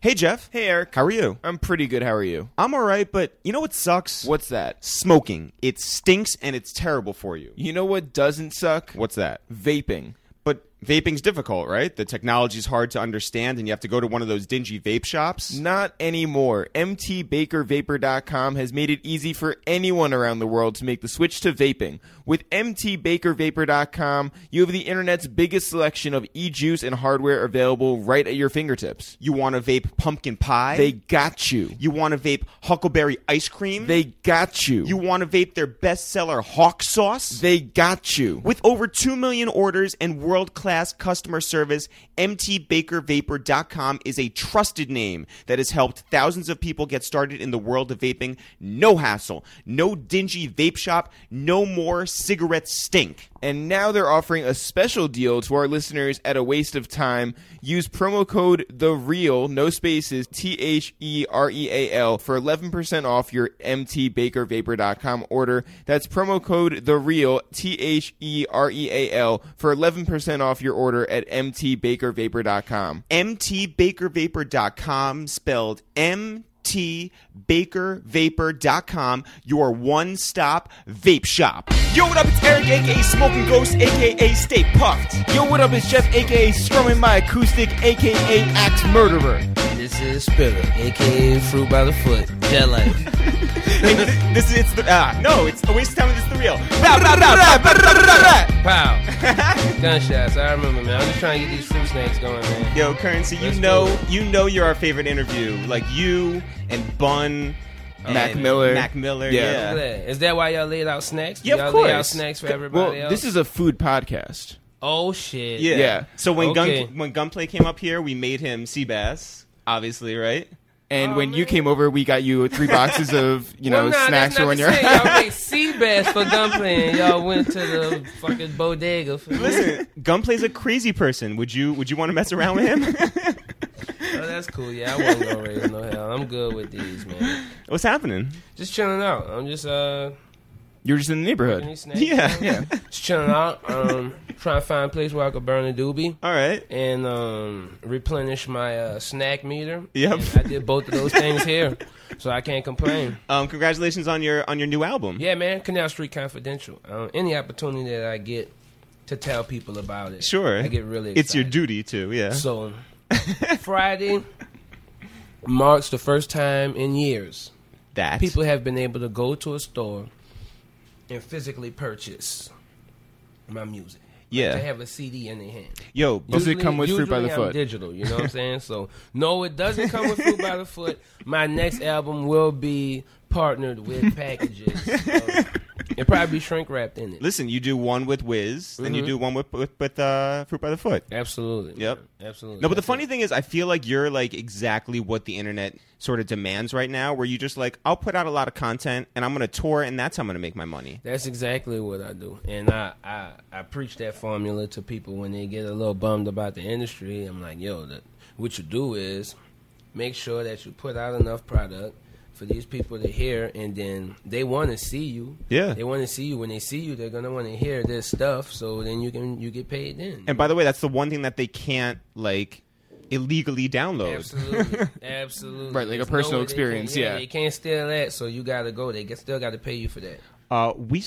Hey, Jeff. Hey, Eric. How are you? I'm pretty good. How are you? I'm all right, but you know what sucks? What's that? Smoking. It stinks and it's terrible for you. You know what doesn't suck? What's that? Vaping. But vaping's difficult, right? The technology's hard to understand and you have to go to one of those dingy vape shops. Not anymore. MTBakerVapor.com has made it easy for anyone around the world to make the switch to vaping. With MTBakerVapor.com, you have the internet's biggest selection of e-juice and hardware available right at your fingertips. You want to vape pumpkin pie? They got you. You want to vape huckleberry ice cream? They got you. You want to vape their bestseller hawk sauce? They got you. With over 2 million orders and world-class customer service, MTBakerVapor.com is a trusted name that has helped thousands of people get started in the world of vaping. No hassle, no dingy vape shop, no more cigarette stink. And now they're offering a special deal to our listeners at a waste of time. Use promo code THEREAL, no spaces, THEREAL, for 11% off your MTBakerVapor.com order. That's promo code THEREAL, THEREAL, for 11% off your order at MTBakerVapor.com. MTBakerVapor.com, spelled MTBakerVapor.com, your one-stop vape shop. Yo, what up? It's Eric, a.k.a. Smoking Ghost, a.k.a. Stay Puffed. Yo, what up? It's Jeff, a.k.a. Strumming My Acoustic, a.k.a. Axe Murderer. This is Spitter, a.k.a. Fruit by the Foot, Jet Life. It's a waste of time with The Real. Pow. Gunshots, I remember, man. I'm just trying to get these fruit snakes going, man. Yo, Currency, you know you're our favorite interview. Like you and Bun. Mac Miller. Yeah. Is that why y'all laid out snacks? Yeah, of y'all course. lay out snacks for everybody else? This is a food podcast. Oh, shit. Yeah. So when Okay. when Gunplay came up here, we made him Seabass, obviously, right? And when you came over, we got you 3 boxes of, snacks for when you're... Y'all made sea bass for Gunplay and y'all went to the fucking bodega. Listen, Gunplay's a crazy person. Would you want to mess around with him? Oh, that's cool. Yeah, I wasn't gonna raise no hell. I'm good with these, man. What's happening? Just chilling out. I'm just You're just in the neighborhood. any snacks, Yeah. man? Just chilling out. Trying to find a place where I could burn a doobie All right. and replenish my snack meter. Yep. And I did both of those things here, so I can't complain. Congratulations on your new album. Yeah, man. Canal Street Confidential. Any opportunity that I get to tell people about it, Sure. I get really excited. It's your duty too. Yeah. So Friday marks the first time in years That people have been able to go to a store and purchase my music. Yeah. Like, to have a CD in their hand. Yo, Does it come with Fruit by the Usually I'm Foot? digital, you know what I'm saying? So, no, it doesn't come with Fruit by the Foot. My next album will be partnered with packages. It'll probably be shrink wrapped in it. listen, you do one with Wiz, then you do one with Fruit by the Foot. Absolutely. Yep. Absolutely. No, but the funny thing is, I feel like you're like exactly what the internet sort of demands right now, where you just like, I'll put out a lot of content and I'm going to tour and that's how I'm going to make my money. That's exactly what I do. And I preach that formula to people when they get a little bummed about the industry. I'm like, yo, what you do is make sure that you put out enough product for these people to hear, and then they want to see you. Yeah. They want to see you. When they see you, they're going to want to hear this stuff, so then you get paid then. And by the way, that's the one thing that they can't like illegally download. Absolutely. Absolutely. Right, like a There's personal no way experience, they can't, yeah. They can't steal that, so you got to go. They still got to pay you for that. We've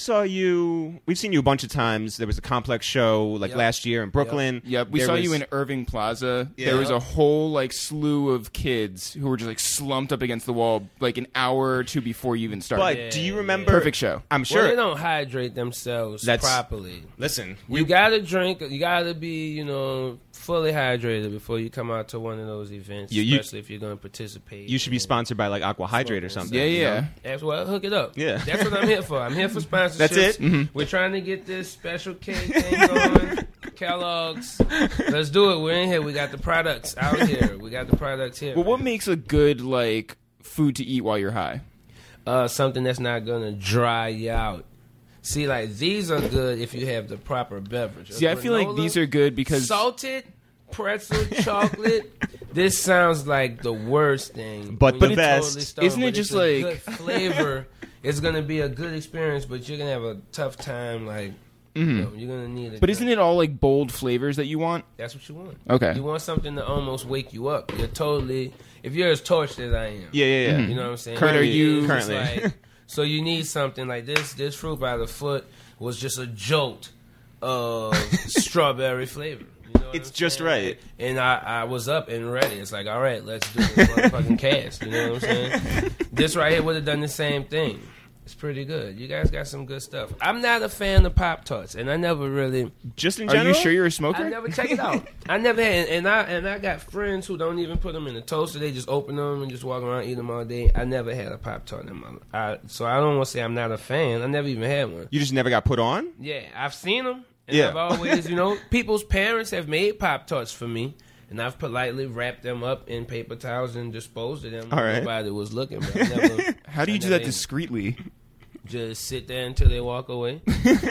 seen you a bunch of times. There was a Complex show like Yep. last year in Brooklyn. Yep, we There saw was- you in Irving Plaza. Yeah. There was a whole slew of kids who were just slumped up against the wall like an hour or two before you even started. But do you remember? Perfect show. I'm Well, sure. they don't hydrate themselves properly. Listen, You gotta drink. You gotta be, fully hydrated before you come out to one of those events. You- especially if you're gonna participate. you should be in- sponsored by like Aqua Hydrate or something. Yeah, you yeah. know? That's well, hook it up. Yeah. That's what I'm here for. I'm here for sponsorships. That's it? Mm-hmm. We're trying to get this special cake thing going. Kellogg's. Let's do it. We're in here. We got the products out here. We got the products here. Well, what makes a good food to eat while you're high? Something that's not gonna dry you out. See, these are good if you have the proper beverage. See, I feel like these are good because salted pretzel chocolate. This sounds like the worst thing, But when the you're best. totally stoned, Isn't it but just it's a like- good flavor? It's gonna be a good experience, but you're gonna have a tough time. You're gonna need it. But isn't it all bold flavors that you want? That's what you want. Okay. You want something to almost wake you up. You're totally if you're as torched as I am. Yeah. You know what I'm saying? Kurt, are you- It's Currently. like, so you need something like this. This fruit by the foot was just a jolt of strawberry flavor. You know what It's I'm just saying? right. And I was up and ready. It's like, all right, let's do this motherfucking cast. You know what I'm saying? This right here would have done the same thing. It's pretty good. You guys got some good stuff. I'm not a fan of Pop-Tarts, and I never really... Just in Are general. you sure you're a smoker? I never check it out. I never had, and I got friends who don't even put them in the toaster. They just open them and just walk around eat them all day. I never had a Pop-Tart in my life. So I don't want to say I'm not a fan. I never even had one. You just never got put on? Yeah, I've seen them. And Yeah. I've always, people's parents have made Pop-Tarts for me. And I've politely wrapped them up in paper towels and disposed of them when All right. nobody was looking. But I never, How do you I do never that ate discreetly? just sit there until they walk away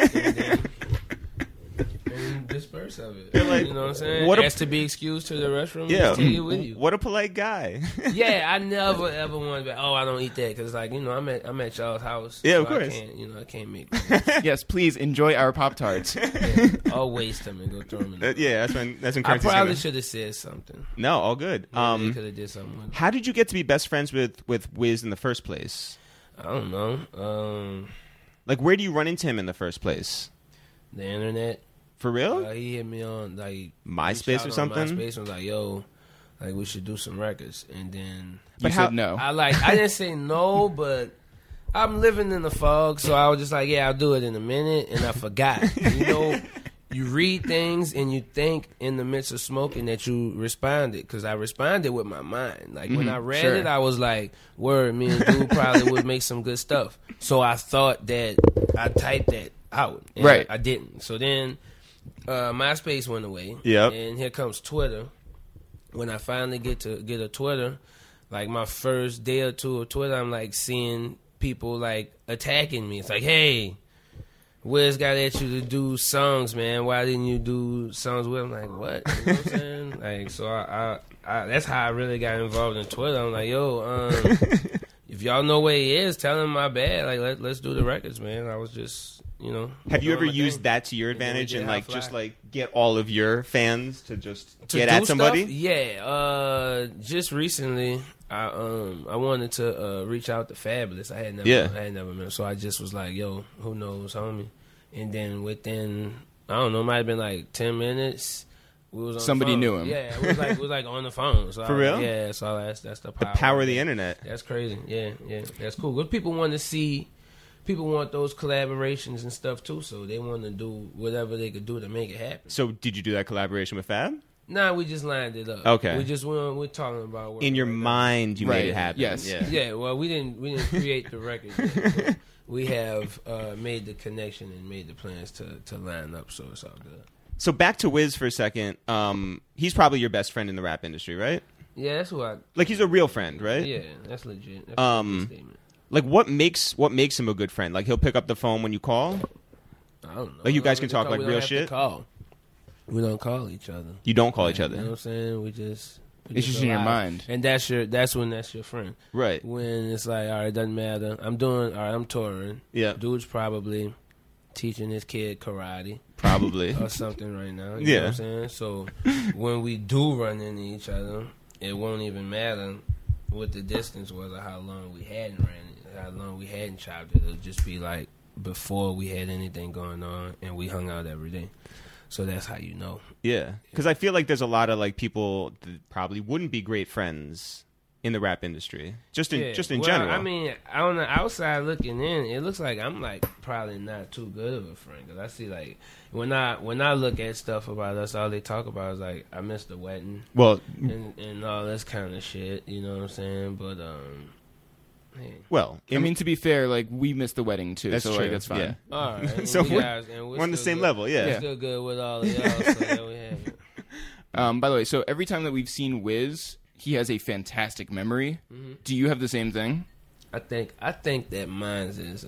and disperse of it. like, you know what I'm saying? what a- Ask to be excused to the restroom. Yeah. Just take it with you. What a polite guy. Yeah, I never ever want to be. Oh, I don't eat that because, like, I'm at y'all's house. Yeah, of so course. I can't make. Yes, please enjoy our Pop-Tarts. I'll waste them and go throw them in. The Yeah, that's when I currency's probably gonna... should have said something. No, all good. They could have did something with it. How did you get to be best friends with Wiz in the first place? I don't know. Like, where do you run into him in the first place? The internet. For real? He hit me on like MySpace reached out or on something? MySpace and was like, "Yo, like we should do some records." And then You said no. I didn't say no, but I'm living in the fog, so I was just like, "Yeah, I'll do it in a minute," and I forgot. You read things and you think in the midst of smoking that you responded, because I responded with my mind. Like when I read sure. it, I was like, "Word, me and dude probably would make some good stuff." So I thought that I typed that out, and Right. I didn't. So then MySpace went away. Yep. And here comes Twitter. When I finally get a Twitter, like my first day or two of Twitter, I'm like seeing people like attacking me. It's like, hey, Wiz got at you to do songs, man. Why didn't you do songs with him? Like, what? You know what I'm saying? Like, so I that's how I really got involved in Twitter. I'm like, yo, if y'all know where he is, tell him my bad. Like, let's do the records, man. I was just, Have you doing ever my used thing. that to your And then we advantage did and Hot like Fly. just like get all of your fans to just To get do at somebody? stuff? Yeah. Just recently, I wanted to reach out to Fabulous. I had never met him, so I just was like, "Yo, who knows, homie?" And then within, I don't know, it might have been like 10 minutes. We was on Somebody the phone. knew him. Yeah, it was like on the phone. So For real? Yeah. So that's the power. The power of the internet. That's crazy. Yeah. That's cool. But people want to see. People want those collaborations and stuff too, so they want to do whatever they could do to make it happen. So did you do that collaboration with Fab? Nah, we just lined it up. Okay. We're talking about working In your on that. mind, you Right. made it happen. Yes. Yeah. Yeah, well, we didn't create the record yet, but we have made the connection and made the plans to line up, so it's all good. So back to Wiz for a second. He's probably your best friend in the rap industry, right? Yeah, that's what. Like he's a real friend, right? Yeah, that's legit. That's a legit statement. Like what makes him a good friend? Like he'll pick up the phone when you call. I don't know. Like, you guys We can talk, don't- like, we don't real have to shit? Call. We don't call each other. You don't call each You know other, what I'm saying? We just It's just in your alive. mind. And that's when that's your friend. right? When it's like, all right, it doesn't matter. I'm touring. Yeah, Dude's probably teaching his kid karate probably. or something right now. You Yeah. know what I'm saying? So when we do run into each other, it won't even matter what the distance was or how long we hadn't how long we hadn't chopped it. It'll just be like before we had anything going on and we hung out every day. So that's how you know. Yeah, because I feel like there's a lot of like people that probably wouldn't be great friends in the rap industry, just in Well, general. I mean, on the outside looking in, it looks like I'm like probably not too good of a friend because I see like when I look at stuff about us, all they talk about is like I missed the wedding well, and all this kind of shit. You know what I'm saying? But hey. well, I mean, to be fair, like we missed the wedding too, That's so true. like that's fine. Yeah. All right, and So we we're- guys, and we're on the still same good. level. Yeah. We're still good with all of y'all. So there we have it. By the way, so every time that we've seen Wiz, he has a fantastic memory. Mm-hmm. Do you have the same thing? I think that mine is.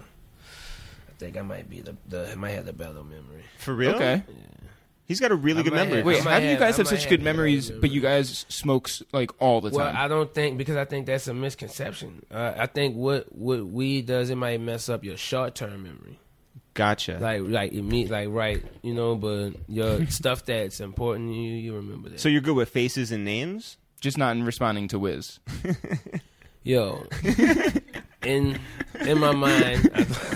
I think I might be I might have the better memory. For real? Okay. He's got a really I good might memory. have- Wait, I might how do you have- guys I have might such good have memories, that. but you guys smoke like all the Well, time? I don't think because I think that's a misconception. I think what weed does, it might mess up your short term memory. Gotcha. Like right, but your stuff that's important to you, you remember that. So you're good with faces and names? just not in responding to Wiz. Yo, in my mind,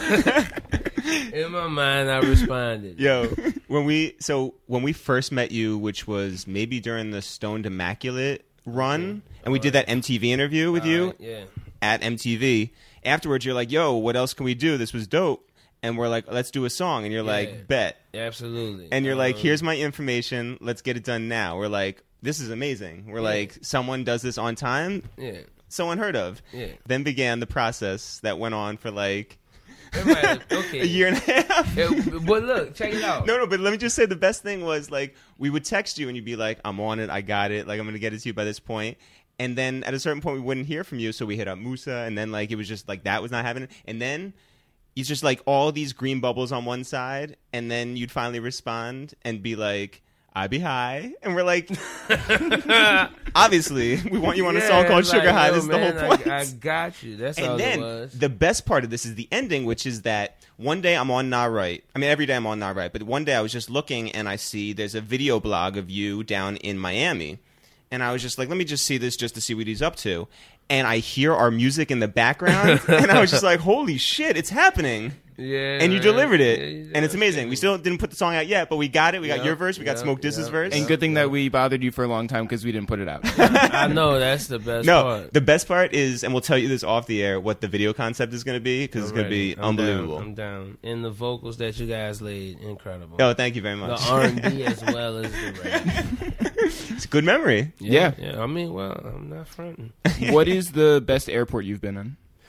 I responded. Yo, when we first met you, which was maybe during the Stoned Immaculate run, and we did that MTV interview with you at MTV. Afterwards, you're like, "Yo, what else can we do? This was dope." And we're like, "Let's do a song." And you're like, "Bet." Absolutely. And you're like, "Here's my information. Let's get it done now." We're like, "This is amazing." We're like, "Someone does this on time." Yeah. So unheard of. Yeah. Then began the process that went on for like Okay. a year and a half. But look, check it out. No, but let me just say the best thing was like we would text you and you'd be like, "I'm on it, I got it, like I'm gonna get it to you by this point." And then at a certain point we wouldn't hear from you, so we hit up Musa, and then like it was just like that was not happening. And then it's just like all these green bubbles on one side, and then you'd finally respond and be like, "I be high," and we're like, obviously, we want you on a song called Sugar High. This is the whole point. I got you. That's all and then it was. the best part of this is the ending, which is that one day I'm on Nah Right. I mean, every day I'm on Nah Right, but one day I was just looking and I see there's a video blog of you down in Miami, and I was just like, let me just see this just to see what he's up to. And I hear our music in the background, and I was just like, holy shit, it's happening. Yeah, And you delivered it, Yeah, you did. and it's amazing. We still didn't put the song out yet, but we got it. We got your verse. We got Smoke Diss's verse. And good thing that we bothered you for a long time because we didn't put it out. I know that's the best No, part. the best part is, and we'll tell you this off the air, what the video concept is going to be, because it's going to be unbelievable. I'm down. And the vocals that you guys laid, incredible. Oh, thank you very much. The R&B as well as the rap. It's a good memory. Yeah. I mean, well, I'm not fronting. What is the best airport you've been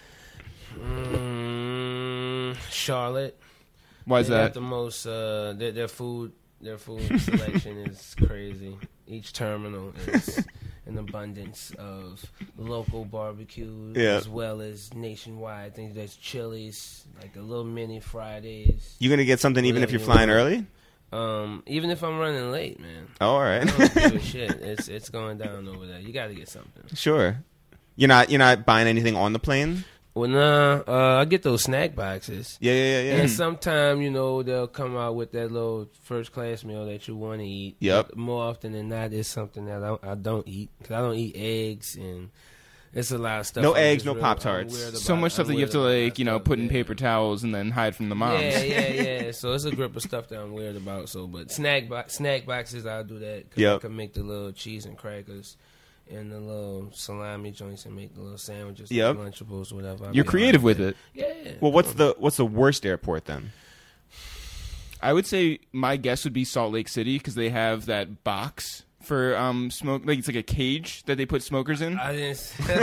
on? Charlotte. Why is They got that? the most their food selection is crazy. Each terminal is an abundance of local barbecues as well as nationwide. I think there's Chili's, like the little mini Fridays. You going to get something even if you're flying early? Even if I'm running late, man. Oh, all right. I don't give a shit. It's going down over there. You got to get something. Sure. You're not buying anything on the plane? Well, nah, I get those snack boxes. Yeah. And sometime, they'll come out with that little first class meal that you want to eat. Yep. But more often than not, it's something that I don't eat. Because I don't eat eggs, and it's a lot of stuff. No eggs, no Pop-Tarts. So much stuff that you have to put in paper towels and then hide from the moms. Yeah. So it's a grip of stuff that I'm weird about. So, but snack boxes, I'll do that. Cause I can make the little cheese and crackers and the little salami joints and make the little sandwiches, Lunchables, whatever. You're creative with it. Yeah. Well, what's the worst airport then? I would say my guess would be Salt Lake City because they have that box for smoke. Like it's like a cage that they put smokers in. I didn't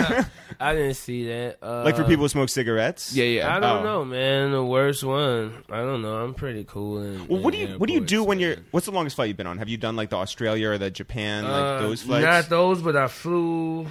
see that. Like for people who smoke cigarettes? Yeah. I don't know, man. The worst one. I don't know. I'm pretty cool. Well, what do you do when you're? What's the longest flight you've been on? Have you done like the Australia or the Japan, like those flights? Not those, but I flew.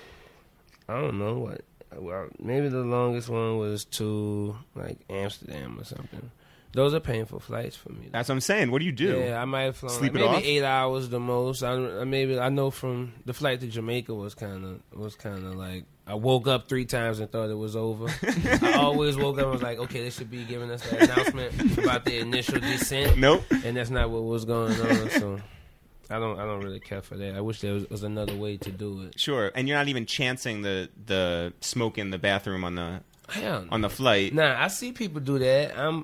I don't know what. Well, maybe the longest one was to like Amsterdam or something. Those are painful flights for me. That's what I'm saying. What do you do? Yeah, I might have flown Sleep like it maybe off? 8 hours the most. I know from the flight to Jamaica was kind of like I woke up 3 times and thought it was over. I always woke up and was like, okay, they should be giving us that announcement about the initial descent. Nope. And that's not what was going on. So I don't really care for that. I wish there was another way to do it. Sure, and you're not even chancing the smoke in the bathroom on the Hell no. on the flight. Nah, I see people do that. I'm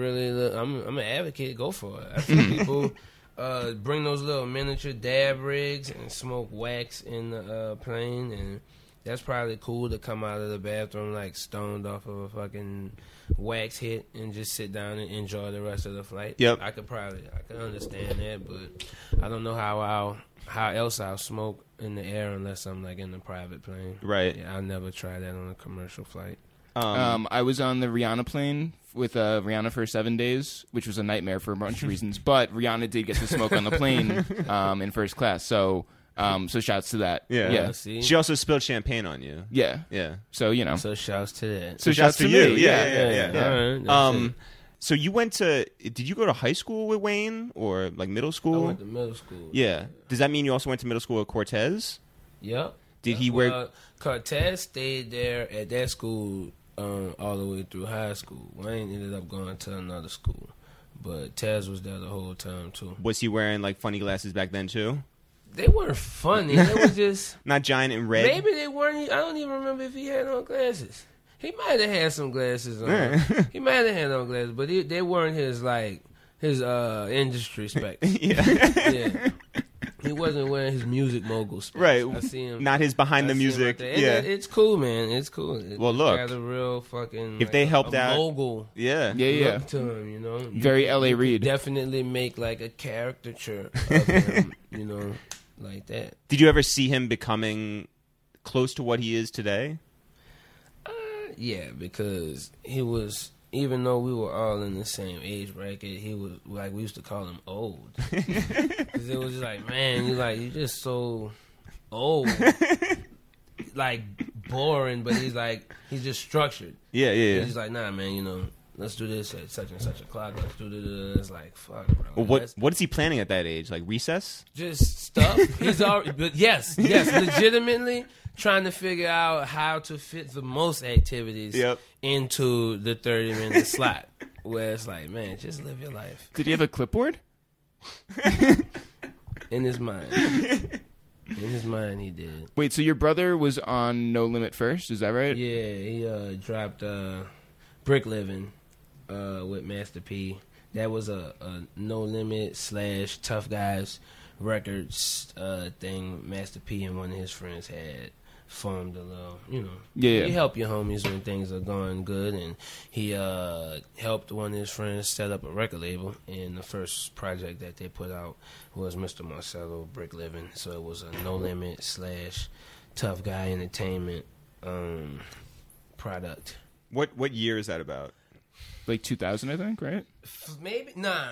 an advocate. Go for it. I see people bring those little miniature dab rigs and smoke wax in the plane, and that's probably cool to come out of the bathroom like stoned off of a fucking wax hit and just sit down and enjoy the rest of the flight. Yep. I could understand that, but I don't know how else I'll smoke in the air unless I'm like in a private plane. Right. Yeah, I'll never try that on a commercial flight. I was on the Rihanna plane with Rihanna for 7 days, which was a nightmare for a bunch of reasons. But Rihanna did get to smoke on the plane in first class. So shouts to that. Yeah. See? She also spilled champagne on you. Yeah. So So shouts to that. So shouts to you. me. Yeah. All right, that's it. So you went to? Did you go to high school with Wayne or like middle I school? went to middle school. Yeah. Does that mean you also went to middle school with Cortez? Yep. Did he wear? Cortez stayed there at that school all the way through high school. Wayne ended up going to another school, but Tez was there the whole time too. Was he wearing like funny glasses back then too? They weren't funny. They was just Not giant and red. maybe they weren't. I don't even remember if he had on glasses. He might have had some glasses on. He might have had on glasses, but they weren't his industry specs. Yeah. He wasn't wearing his music mogul specs. Right. I see him. Not his behind the music. Yeah. It's cool, man. It's cool. Well, look. Got a real fucking. If they helped out- mogul. Yeah. Yeah. Look to him, you know. Very L.A. Reid. Definitely make like a caricature of him, you know, like that. Did you ever see him becoming close to what he is today? Yeah, because he was. Even though we were all in the same age bracket, he was like we used to call him old. Because it was just like, man, you're just so old, like boring. But he's just structured. Yeah. He's like, nah, man, you know, let's do this at such and such o'clock. Let's do this. It's like, fuck, bro. Well, what is he planning at that age? Like recess? Just stuff. He's already, but yes, legitimately trying to figure out how to fit the most activities into the 30-minute slot. Where it's like, man, just live your life. Did he have a clipboard? In his mind. In his mind, he did. Wait, so your brother was on No Limit first? Is that right? Yeah, he dropped Brick Living with Master P. That was a No Limit / Tough Guys Records thing. Master P and one of his friends had formed a little, you know. Yeah. You help your homies when things are going good, and he helped one of his friends set up a record label, and the first project that they put out was Mr. Marcello, Brick Living. So it was a No Limit / Tough Guy Entertainment product. What year is that about? Like 2000, I think, right? Maybe, nah,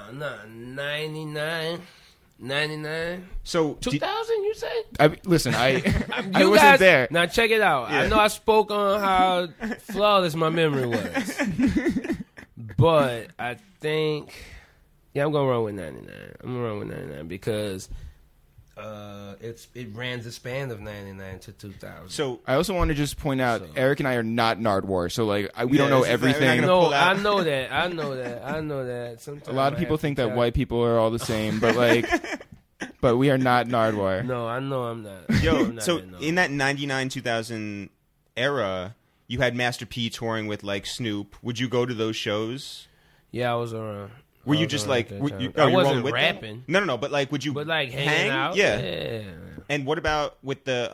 99. So 2000, you say? Listen, I You wasn't guys, there. Now check it out. Yeah. I know I spoke on how flawless my memory was, but I think, I'm gonna run with 99. I'm gonna run with 99 because it ran the span of 99 to 2000. So I also want to just point out, Eric and I are not Nardwar, so like we don't Yeah, know this is not- we're not everything. gonna no, pull out. I know that. Sometimes A lot of people think that white people are all the same, but like, but we are not Nardwar. No, I know I'm not. Yo, I'm not so that, no. in that 99-2000 era, you had Master P touring with like Snoop. Would you go to those shows? Yeah, I was around. Were I you was just around like at that were time. you, I you wasn't rolling with them? rapping. No, but like would you But like hanging hang? out, Yeah. And what about with the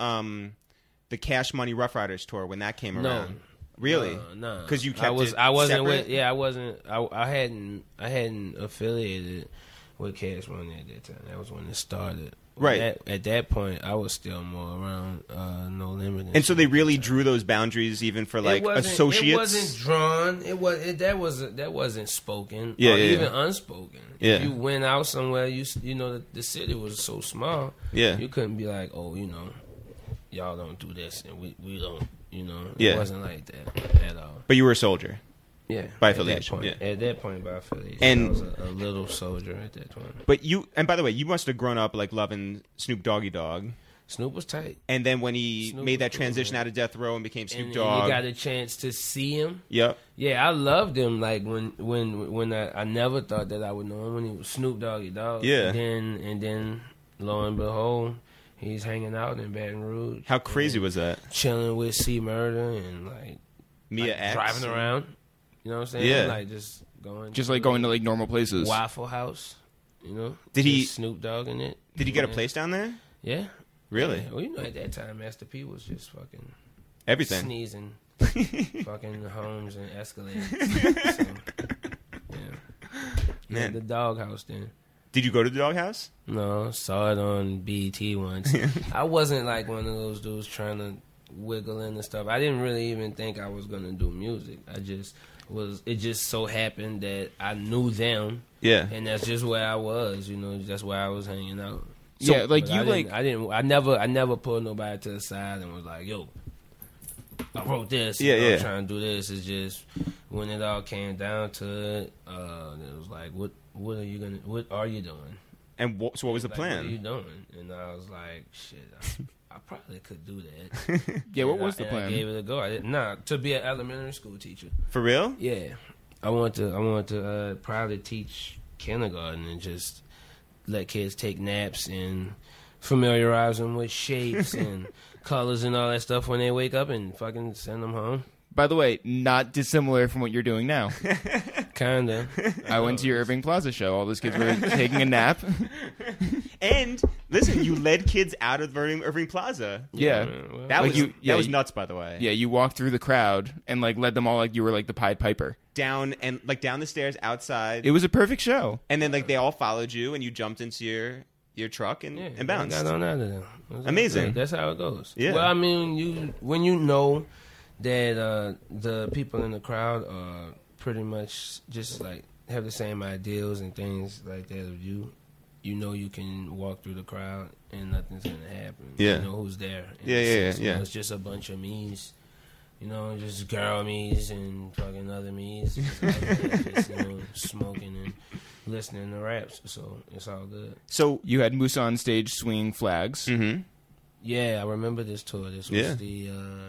Cash Money Rough Riders tour when that came No. around? Really? No. Because you kept I wasn't separate? with. Yeah, I wasn't. I hadn't affiliated with Cash Money at that time. That was when it started. Right. At that point, I was still more around No Limit. And so they really drew those boundaries even for like associates. It wasn't drawn. That wasn't spoken. Yeah, or yeah, even yeah. unspoken. Yeah. If you went out somewhere, you know the city was so small. Yeah. You couldn't be like, oh, you know, y'all don't do this and we don't. You know, Yeah. it wasn't like that at all. But you were a soldier. Yeah, By at that affiliation, point. yeah. At that point, by affiliation, And- I was a little soldier at that point. But and by the way, you must have grown up like loving Snoop Doggy Dogg. Snoop was tight. And then when he Snoop made that was cool, transition man. out of Death Row and became Snoop And Dogg. you got a chance to see him. Yep. Yeah, I loved him. Like when I never thought that I would know him when he was Snoop Doggy Dogg. Yeah. And then lo and behold, he's hanging out in Baton Rouge. How crazy was that? Chilling with C Murder and like Mia X. driving around. You know what I'm saying? Yeah. Like just going to like normal places. Waffle House. You know? Did he- Just Snoop Dogg in it? Did you get a Yeah. place down there? Yeah. Really? Yeah. Well, you know, at that time, Master P was just fucking Everything. sneezing, fucking homes and escalators. So, yeah. Man. The doghouse then. Did you go to the doghouse? No, saw it on BET once. I wasn't like one of those dudes trying to wiggle in and stuff. I didn't really even think I was gonna do music. It just so happened that I knew them, Yeah. and that's just where I was. You know, that's where I was hanging out. Yeah, like But you I never pulled nobody to the side and was like, yo, I wrote this. Yeah, I'm yeah. trying to do this. It's just when it all came down to it, it was like, what are you doing? And so what was the Like, what are you plan? doing? And I was like, shit, I probably could do that. Yeah, what And was the I plan? gave it a go. To be an elementary school teacher. For real? Yeah, I want to probably teach kindergarten and just let kids take naps and familiarize them with shapes and colors and all that stuff when they wake up and fucking send them home. By the way, not dissimilar from what you're doing now. Kinda. I went to your Irving Plaza show. All those kids were taking a nap. And listen, you led kids out of Irving Plaza. Yeah. Well, That Like was you- was nuts, by the way. Yeah, you walked through the crowd and like led them all like you were like the Pied Piper. Down the stairs outside, It was a perfect show. and then like they all followed you, and you jumped into your truck and bounced. Got on out of there. Amazing. That's how it goes. Yeah. Well, I mean, when you know that the people in the crowd are pretty much just like have the same ideals and things like that of you, you know you can walk through the crowd and nothing's gonna happen. Yeah. You know who's there. And Yeah, it's yeah. It's just a bunch of me's. You know, just girl me's and fucking other me's. Just, like that, just, you know, smoking and listening to raps. So it's all good. So, You had Musa on stage swinging flags. mhm. Yeah, I remember this tour. This was Yeah. the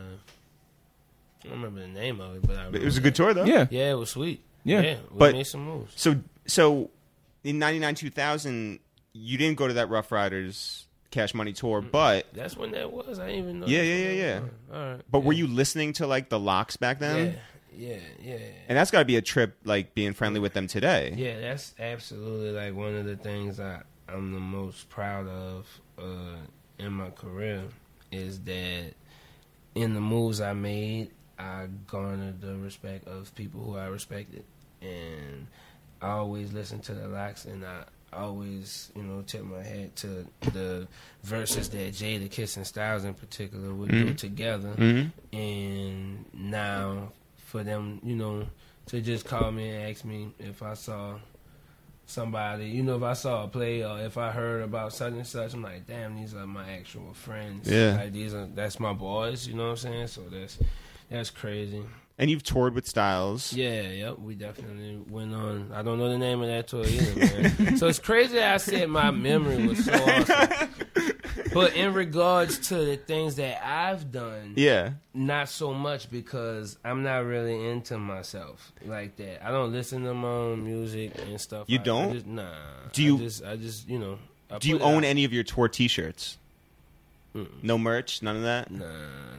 I don't remember the name of it, but I remember It was a good that. tour, though. Yeah. Yeah, it was sweet. Yeah. we But- made some moves. So in 99, 2000, you didn't go to that Rough Riders Cash Money tour, but That's when that was. I didn't even know. Yeah, that's yeah, when yeah, that yeah. was. All right. but yeah. were you listening to like the Locks back then? Yeah. And that's got to be a trip, like being friendly with them today. Yeah, that's absolutely like one of the things I'm the most proud of in my career is that in the moves I made, I garnered the respect of people who I respected, and I always listen to the Locks, and I always, tip my hat to the verses that Jada, Kiss, and Styles in particular would do together, Mm-hmm. and now for them, to just call me and ask me if I saw somebody, if I saw a play or if I heard about such and such, I'm like, damn, these are my actual friends. Yeah. Like that's my boys, you know what I'm saying? So that's crazy. And you've toured with Styles. Yeah, yep, we definitely went on. I don't know the name of that tour either, man. So it's crazy that I said my memory was so awesome. But in regards to the things that I've done, Yeah. not so much because I'm not really into myself like that. I don't listen to my own music and stuff. You don't? Nah. Do you- I just I Do you put it own out. any of your tour T-shirts? No merch, none of that. Nah.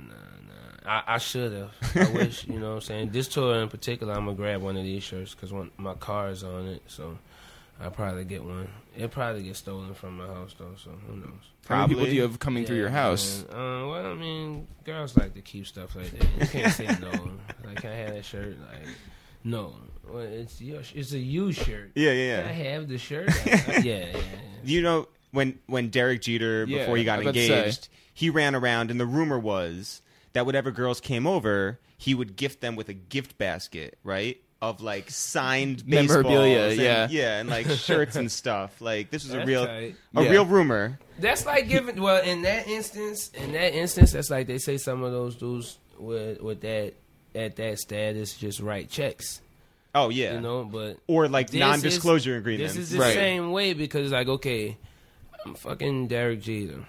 I should have. I wish, you know what I'm saying? This tour in particular, I'm going to grab one of these shirts because my car is on it, so I'll probably get one. It'll probably get stolen from my house, though, so who knows? How many people Probably. do you have coming through your house? Man. Well, I mean, girls like to keep stuff like that. You can't say no. Like, can I have that shirt? Like, no. Well, it's a you shirt. Yeah, Can I yeah, yeah. have the shirt? Yeah. You know, when Derek Jeter, Yeah, before he got I was about to say. engaged, he ran around, and the rumor was that whatever girls came over, he would gift them with a gift basket, right? Of like signed Memorabilia, baseballs yeah. and like shirts and stuff. Like this was That's a real tight. Yeah. real rumor. That's like giving. Well, in that instance, that's like they say some of those dudes with that at that status just write checks, Oh yeah, But or like this non-disclosure agreements. This is the Right. same way because like, okay, I'm fucking Derek Jeter.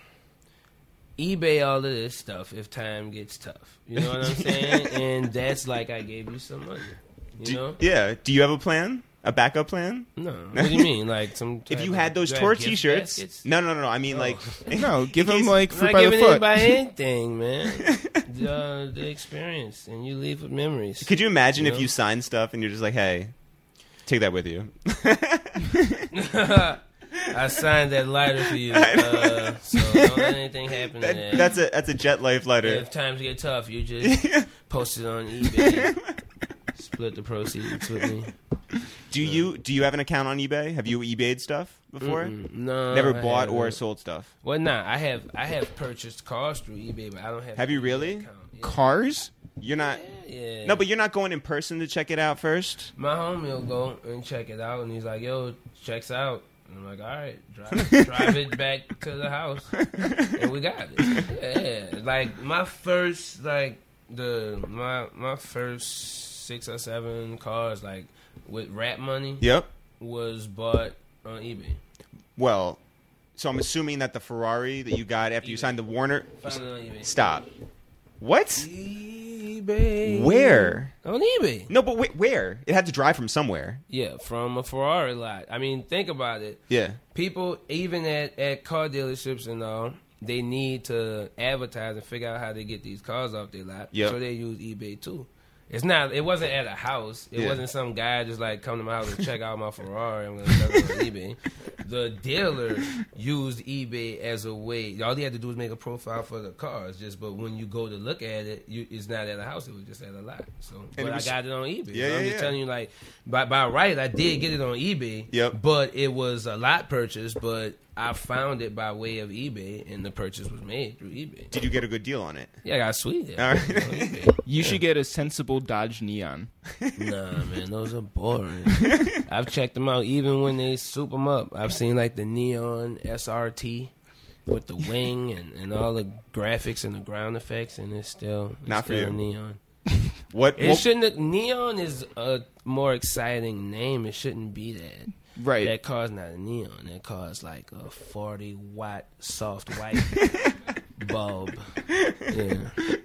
eBay all of this stuff if time gets tough. You know what I'm saying? And that's like I gave you some money. You know? Yeah. Do you have a plan? A backup plan? No. What do you mean? Like some? If type you of- had those do I tour have gift T-shirts, baskets? no. I mean, like, No, give in him case- like I'm fruit not by the giving foot. anybody anything, man. The experience, and you leave with memories. Could you imagine You if know? you signed stuff and you're just like, hey, take that with you? I signed that lighter for you, so don't let anything happen to that. That's a Jet Life letter. If times get tough, you just post it on eBay. Split the proceeds with me. Do you have an account on eBay? Have you eBayed stuff before? No, Never I bought or haven't. sold stuff. Well, nah, I have purchased cars through eBay, but I don't have. Have you an eBay really? account. Yeah. Cars? You're not. Yeah. No, but you're not going in person to check it out first. My homie will go and check it out, and he's like, "Yo, checks out." And I'm like, "All right, drive it back to the house," and we got it. Yeah, like my first, my first 6 or 7 cars, like with rap money, Yep. was bought on eBay. Well, so I'm assuming that the Ferrari that you got after you signed the Warner. Found it on eBay. Stop. What? eBay. eBay. Where? On eBay. No, but where? It had to drive from somewhere. Yeah, from a Ferrari lot. I mean, think about it. Yeah. People, even at car dealerships and all, they need to advertise and figure out how to get these cars off their lot. Yep. So they use eBay too. It wasn't at a house. It Yeah. wasn't some guy just like come to my house and check out my Ferrari. I'm going to sell it on eBay. The dealer used eBay as a way. All he had to do was make a profile for the cars. But when you go to look at it, it's not at a house. It was just at a lot. So, but I got it on eBay. Yeah, So I'm yeah, just yeah. telling you, like, by right, I did get it on eBay. Yep. But it was a lot purchase. But I found it by way of eBay, and the purchase was made through eBay. Did you get a good deal on it? Yeah, I got sweet. All right. On eBay. You should get a sensible Dodge Neon. Nah, man, those are boring. I've checked them out even when they soup them up. I've seen like the Neon SRT with the wing and all the graphics and the ground effects, and it's still Not for you. Neon. What? It shouldn't. Neon is a more exciting name. It shouldn't be that. Right. That car's not a Neon. That car's like a 40-watt soft white bulb. Yeah.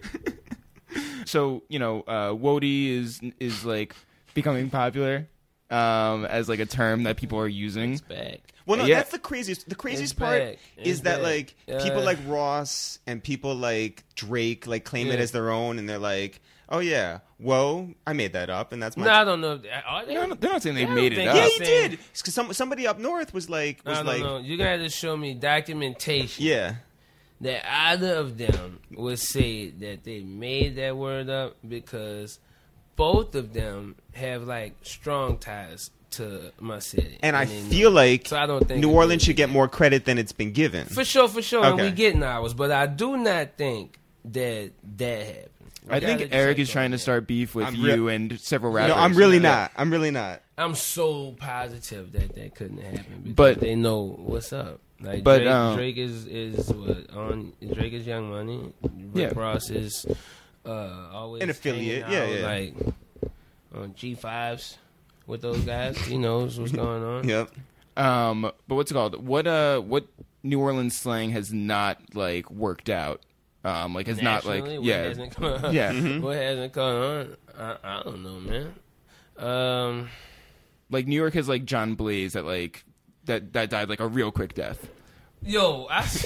So, Wody is like becoming popular as like a term that people are using. It's back. Well, no, Yeah. that's the craziest. The craziest It's part back. is It's that back. like people like Ross and people like Drake like claim it Yeah. as their own, and they're like, "Oh yeah, whoa, I made that up," and that's my. No, I don't know. Are they? They're not saying they I don't made it think up. Yeah, I'm he saying- did. Because somebody up north was like, I don't know. You got to show me documentation yeah, that either of them would say that they made that word up, because both of them have like strong ties to my city. and I they know. feel like So I don't think New it Orleans was- should get more credit than it's been given. For sure, and Okay. we getting ours, but I do not think that happened. We I gotta think Eric check is trying on to that. start beef with I'm you and several rappers. No, I'm really not. I'm really not. I'm so positive that couldn't happen, because But- they know what's up. Like but, Drake is what on Drake is Young Money. Rick Yeah. Ross is always An affiliate, hanging out, yeah. like on G5s with those guys. He knows what's going on. Yep. But what's it called? What New Orleans slang has not like worked out? Like has not like Nationally, yeah. What hasn't come on? Yeah. What hasn't come on? I don't know, man. Like New York has like John Blaze that died like a real quick death. Yo,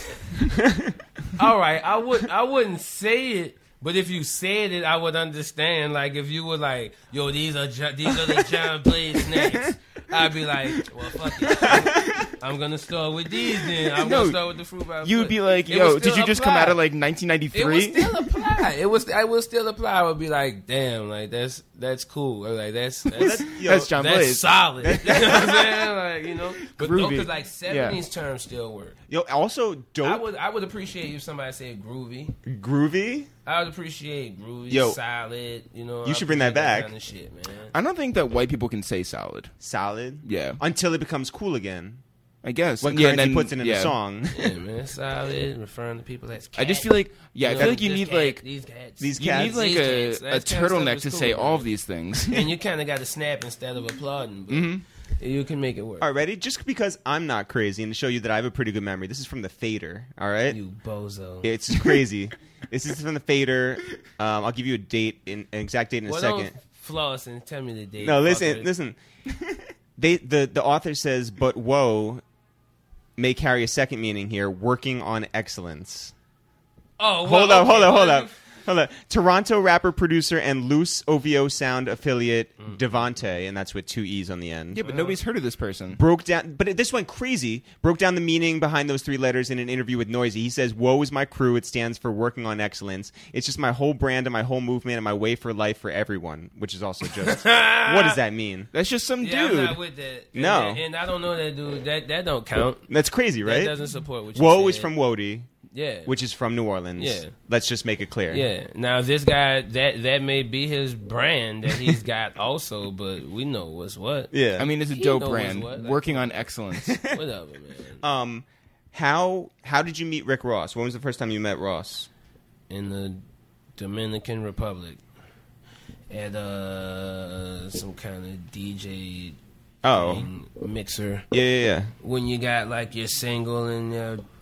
all right. I wouldn't say it, but if you said it, I would understand. Like if you were like, "Yo, these are the John Blaze snacks," I'd be like, "Well, fuck it. I'm gonna start with these. Then I'm No, gonna start with the fruit by You would foot." be like, It yo, would did still you just come apply. out of like It would 1993? still apply. I would still apply. I would be like, damn, like that's cool. Or like that's That's John that's Blaze. solid. You know what I'm saying? Like, you know, but Groovy. because like 70s terms still work. Yo, also dope, I would appreciate if somebody said groovy. groovy. I would appreciate groovy, Yo, solid. You know, you I should bring that appreciate back. Kind of shit, man. I don't think that white people can say solid. Solid. Yeah. Until it becomes cool again. I guess When yeah, Currency and then- puts it in yeah. a song. Yeah, man, solid. Referring to people as cats. I just feel like I feel like you this need cat, like these cats. These you cats. need like These a cats. That kind of stuff turtleneck is to cool, say all man. of these things. And you kind of got to snap instead of applauding. But Mm-hmm. you can make it work. All right, ready? Just because I'm not crazy and to show you that I have a pretty good memory. This is from the Fader. All right. You bozo. It's just crazy. This is from the Fader. I'll give you an exact date in a Well, second. don't floss and tell me the date. No, fucker. listen. The author says, but woe may carry a second meaning here, working on excellence. Oh, Hold well, up. okay, Hold on. Toronto rapper, producer, and loose OVO sound affiliate Devontae, and that's with 2 E's on the end. Yeah, but nobody's heard of this person. Broke down, but this went crazy. Broke down the meaning behind those 3 letters in an interview with Noisy. He says, "Woe is my crew. It stands for working on excellence. It's just my whole brand and my whole movement and my way for life for everyone," which is also just what does that mean? That's just some Yeah, I'm dude. not with that. No. and I don't know that dude. That don't count. That's crazy, That right? doesn't support what you Woe said. is from Wody, Yeah. which is from New Orleans. Yeah. Let's just make it clear. Yeah. Now this guy that may be his brand that he's got also, but we know what's what. Yeah. I mean, it's a He dope knows brand. what, like- Working on excellence. Whatever, man. How did you meet Rick Ross? When was the first time you met Ross? In the Dominican Republic, at some kind of DJ Oh. thing, mixer. Yeah. When you got like your single and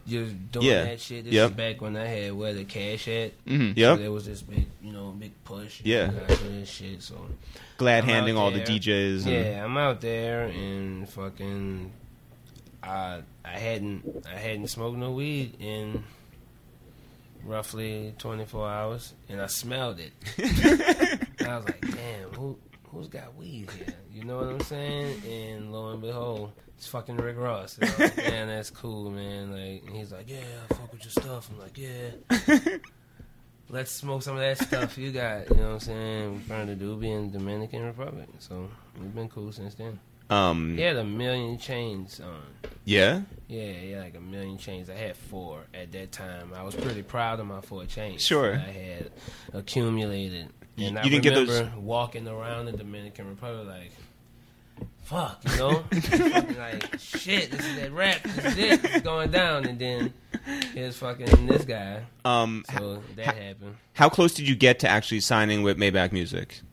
just doing that shit. This is back when I had where the cash at. Mm-hmm. Yep. So there was this big, big push. Yeah. This shit. So Glad I'm handing out all there. the DJs. And, Yeah, I'm out there and fucking. I hadn't smoked no weed in roughly 24 hours, and I smelled it. And I was like, damn, who's got weed here? You know what I'm saying? And lo and behold, it's fucking Rick Ross. And I was like, man, that's cool, man. Like, and he's like, yeah, I fuck with your stuff. I'm like, yeah. Let's smoke some of that stuff you got. You know what I'm saying? We're trying to do be in the Dominican Republic. So we've been cool since then. He had 1 million chains on. Yeah? Yeah, like 1 million chains. I had 4 at that time. I was pretty proud of my 4 chains. Sure. I had accumulated. And I you didn't get remember those walking around the Dominican Republic like, fuck, you know? Fucking like, shit, this is that rap. This is it. It's going down. And then here's fucking this guy. So that happened. How close did you get to actually signing with Maybach Music?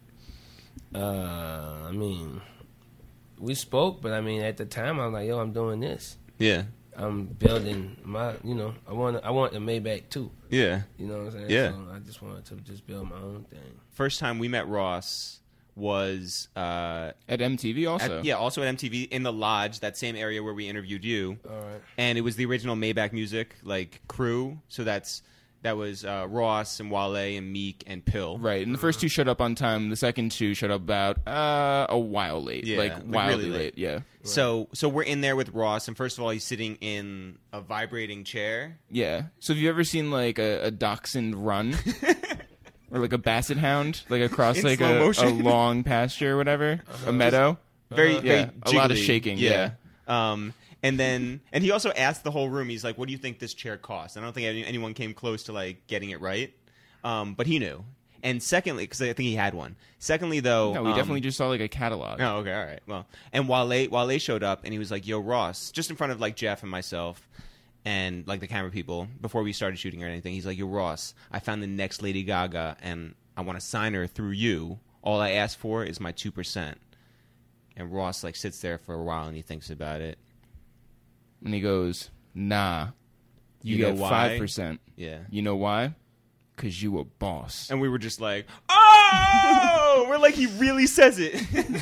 I mean, we spoke, but I mean, at the time, I was like, yo, I'm doing this. Yeah. I'm building my, I want the Maybach too. Yeah. You know what I'm saying? Yeah. So I just wanted to just build my own thing. First time we met Ross was at MTV also. Also at MTV in the Lodge, that same area where we interviewed you. All right. And it was the original Maybach Music crew. So that was Ross and Wale and Meek and Pill. Right, and the first 2 showed up on time. The second 2 showed up about a while late. Yeah, wildly really late. Yeah. Right. So we're in there with Ross, and first of all, he's sitting in a vibrating chair. Yeah. So have you ever seen like a dachshund run? Or like a basset hound, like across In like slow a motion. long pasture or whatever? A meadow? Very Yeah, a lot of jiggly. shaking, Yeah. And he also asked the whole room. He's like, "What do you think this chair costs?" I don't think anyone came close to getting it right, but he knew. And secondly, because I think he had one. Secondly, though, No, we definitely just saw like a catalog. Oh, okay, all right. Well, and Wale showed up, and he was like, "Yo, Ross," just in front of Jeff and myself, and the camera people before we started shooting or anything. He's like, "Yo, Ross, I found the next Lady Gaga, and I want to sign her through you. All I ask for is my 2%." And Ross sits there for a while, and he thinks about it. And he goes, nah, you know get why? 5%. Yeah. You know why? Because you a boss. And we were just like, oh! We're like, he really says it.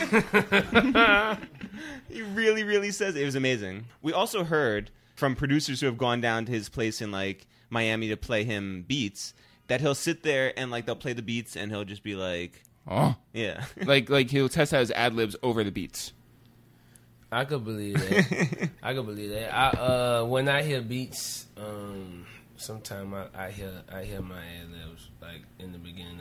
He really, really says it. It was amazing. We also heard from producers who have gone down to his place in Miami to play him beats that he'll sit there and they'll play the beats and he'll just be like, Oh. yeah. like he'll test out his ad-libs over the beats. I could believe that. When I hear beats, sometimes I hear my ad libs in the beginning.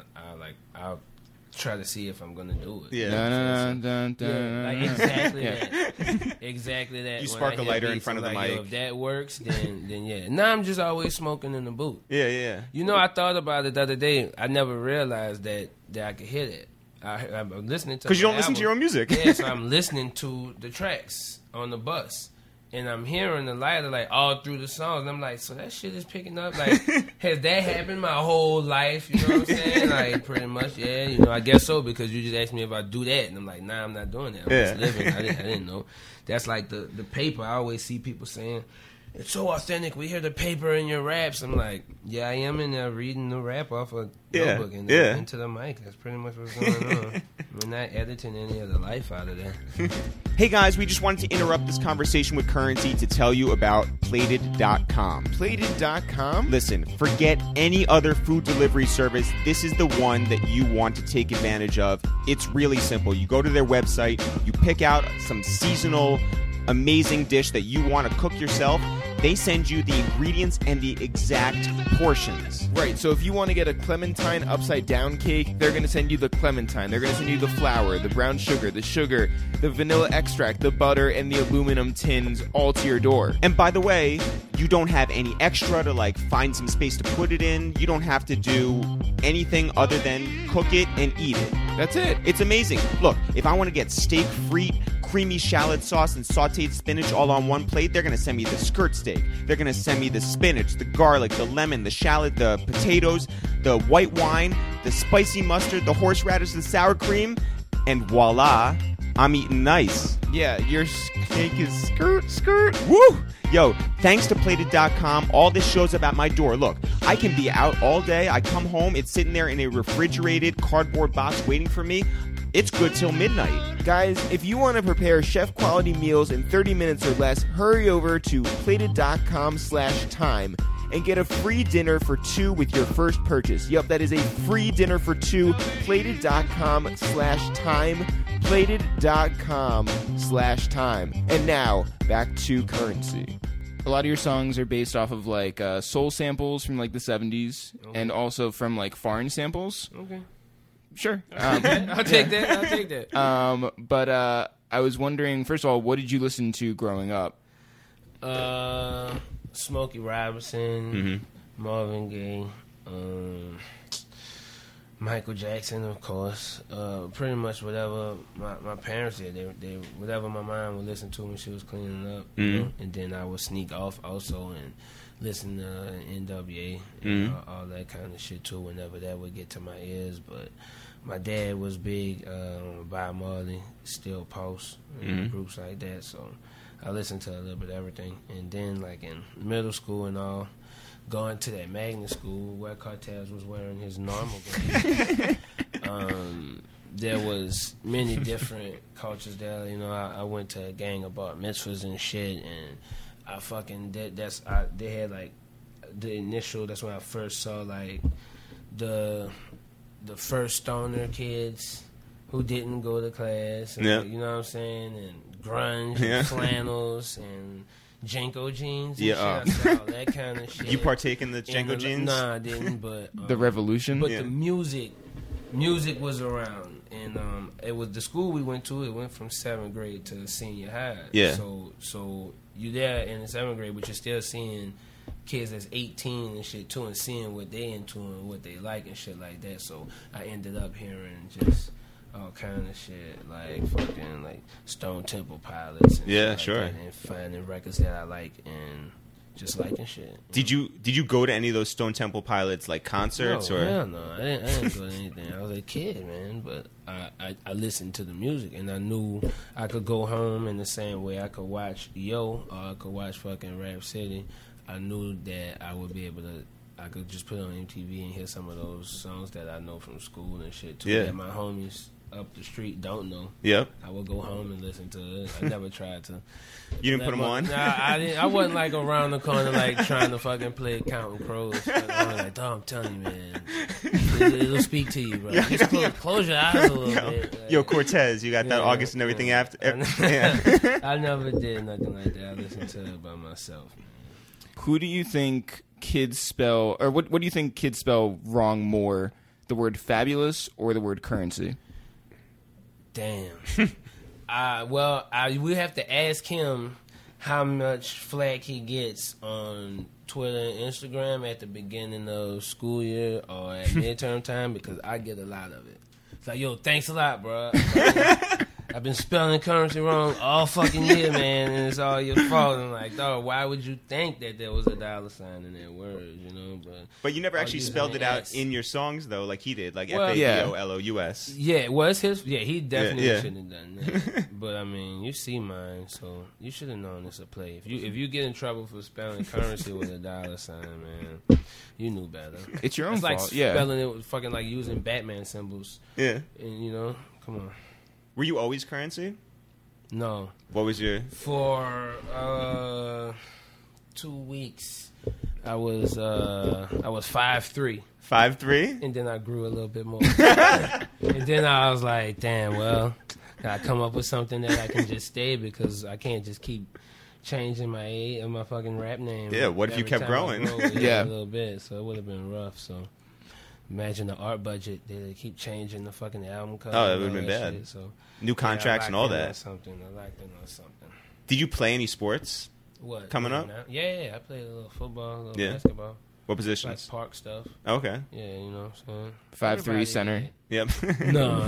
I'll try to see if I'm gonna do it. Yeah. Dun, dun, dun, Yeah, dun. exactly Yeah. that. Exactly that. You When spark I a hear lighter in beats, front of I'm the like, mic. yo, if that works, then yeah. Now I'm just always smoking in the booth. Yeah. I thought about it the other day. I never realized that I could hear that. I'm listening to Because you my don't listen to album. your own music. Yeah, so I'm listening to the tracks on the bus. And I'm hearing the lighter all through the songs. And I'm like, so that shit is picking up. Has that happened my whole life? You know what I'm saying? Pretty much, yeah. I guess so, because you just asked me if I do that. And I'm like, nah, I'm not doing that. I'm just living. I didn't know. That's like the paper. I always see people saying, it's so authentic. We hear the paper in your raps. I'm like, yeah, I am in there reading the rap off a notebook and into the mic. That's pretty much what's going on. We're not editing any of the life out of that. Hey guys, we just wanted to interrupt this conversation with Currency to tell you about Plated.com. Plated.com? Listen, forget any other food delivery service. This is the one that you want to take advantage of. It's really simple. You go to their website, you pick out some seasonal, amazing dish that you want to cook yourself. They send you the ingredients and the exact portions. Right, so if you want to get a clementine upside down cake, they're going to send you the clementine. They're going to send you the flour, the brown sugar, the vanilla extract, the butter, and the aluminum tins all to your door. And by the way, you don't have any extra to find some space to put it in. You don't have to do anything other than cook it and eat it. That's it. It's amazing. Look, if I want to get steak frite, creamy shallot sauce, and sauteed spinach all on one plate, they're going to send me the skirt steak. They're going to send me the spinach, the garlic, the lemon, the shallot, the potatoes, the white wine, the spicy mustard, the horseradish, the sour cream, and voila, I'm eating nice. Yeah, your cake is skirt. Woo! Yo, thanks to Plated.com, all this shows up at my door. Look, I can be out all day. I come home, it's sitting there in a refrigerated cardboard box waiting for me. It's good till midnight. Guys, if you want to prepare chef-quality meals in 30 minutes or less, hurry over to plated.com/time and get a free dinner for 2 with your first purchase. Yup, that is a free dinner for 2. Plated.com/time. Plated.com/time. And now, back to Currency. A lot of your songs are based off of like soul samples from like the 70s and also from like foreign samples. Okay. Sure. I'll take that. But I was wondering, first of all, what did you listen to growing up? Smokey Robinson, Marvin Gaye, Michael Jackson, of course. Pretty much whatever my parents did. They whatever my mom would listen to when she was cleaning up. You know? And then I would sneak off also and listen to NWA and all that kind of shit too whenever that would get to my ears. But my dad was big Bob Marley, Still Pulse, and groups like that. So I listened to a little bit of everything. And then like in middle school and all, going to that magnet school where Cortez was wearing his normal clothes. There was many different cultures there. You know, I went to a gang of bar mitzvahs and shit, and I fucking did. They had like the initial. That's when I first saw like the first stoner kids who didn't go to class. And, you know what I'm saying? And grunge and flannels and Janko jeans and shit. I saw all that kind of shit. You partake in the Janko jeans? Nah, I didn't, but... the revolution? But the music was around. And it was the school we went to, it went from 7th grade to senior high. Yeah. So you there in the 7th grade, but you're still seeing kids that's 18 and shit too, and seeing what they into and what they like and shit like that. So I ended up hearing just all kind of shit, like fucking like Stone Temple Pilots and shit like sure. that, and finding records that I like and just liking shit. Did you go to any of those Stone Temple Pilots like concerts No, or? hell no, I didn't go to anything. I was a kid, man, but I listened to the music and I knew I could go home in the same way I could watch Yo or I could watch fucking Rap City. I knew that I would be able to. I could just put it on MTV and hear some of those songs that I know from school and shit too. That my homies up the street don't know. Yep. I would go home and listen to it. I never tried to. You didn't put them on? Nah, I didn't. I wasn't like around the corner like trying to fucking play Counting Crows. I was like, dog, I'm telling you, man, it'll speak to you, bro. Just close your eyes a little bit. Like, Yo, Cortez, you got that August and everything after. I never did nothing like that. I listened to it by myself. Who do you think kids spell, or what do you think kids spell wrong more, the word fabulous or the word currency? Damn. We have to ask him how much flack he gets on Twitter and Instagram at the beginning of school year or at midterm time, because I get a lot of it. It's like, yo, thanks a lot, bro. I've been spelling currency wrong all fucking year, man, and it's all your fault. And like, dog, why would you think that there was a dollar sign in that word, you know? But you never actually spelled it out in your songs, though, like he did, like Well, FABOLOUS. Yeah, well, it's his. Yeah, he definitely shouldn't have done that. But I mean, you see mine, so you should have known it's a play. If you get in trouble for spelling currency with a dollar sign, man, you knew better. It's your own it's fault. like spelling it with fucking like using Batman symbols. Yeah. And you know, come on. Were you always currency? No. What was your... For 2 weeks, I was 5'3". 5'3"? And then I grew a little bit more. And then I was like, damn, well, I come up with something that I can just stay, because I can't just keep changing my fucking rap name. Yeah, what if you kept growing? A little bit, so it would have been rough. So imagine the art budget. They keep changing the fucking album cover. Oh, that would have been bad. Shit, so new contracts and all that. I locked in on something. Did you play any sports? What? Coming up? Yeah, I played a little football, a little What basketball. Like positions? park stuff. Okay. Yeah, you know what I'm saying? 5'3" center. Yep. No.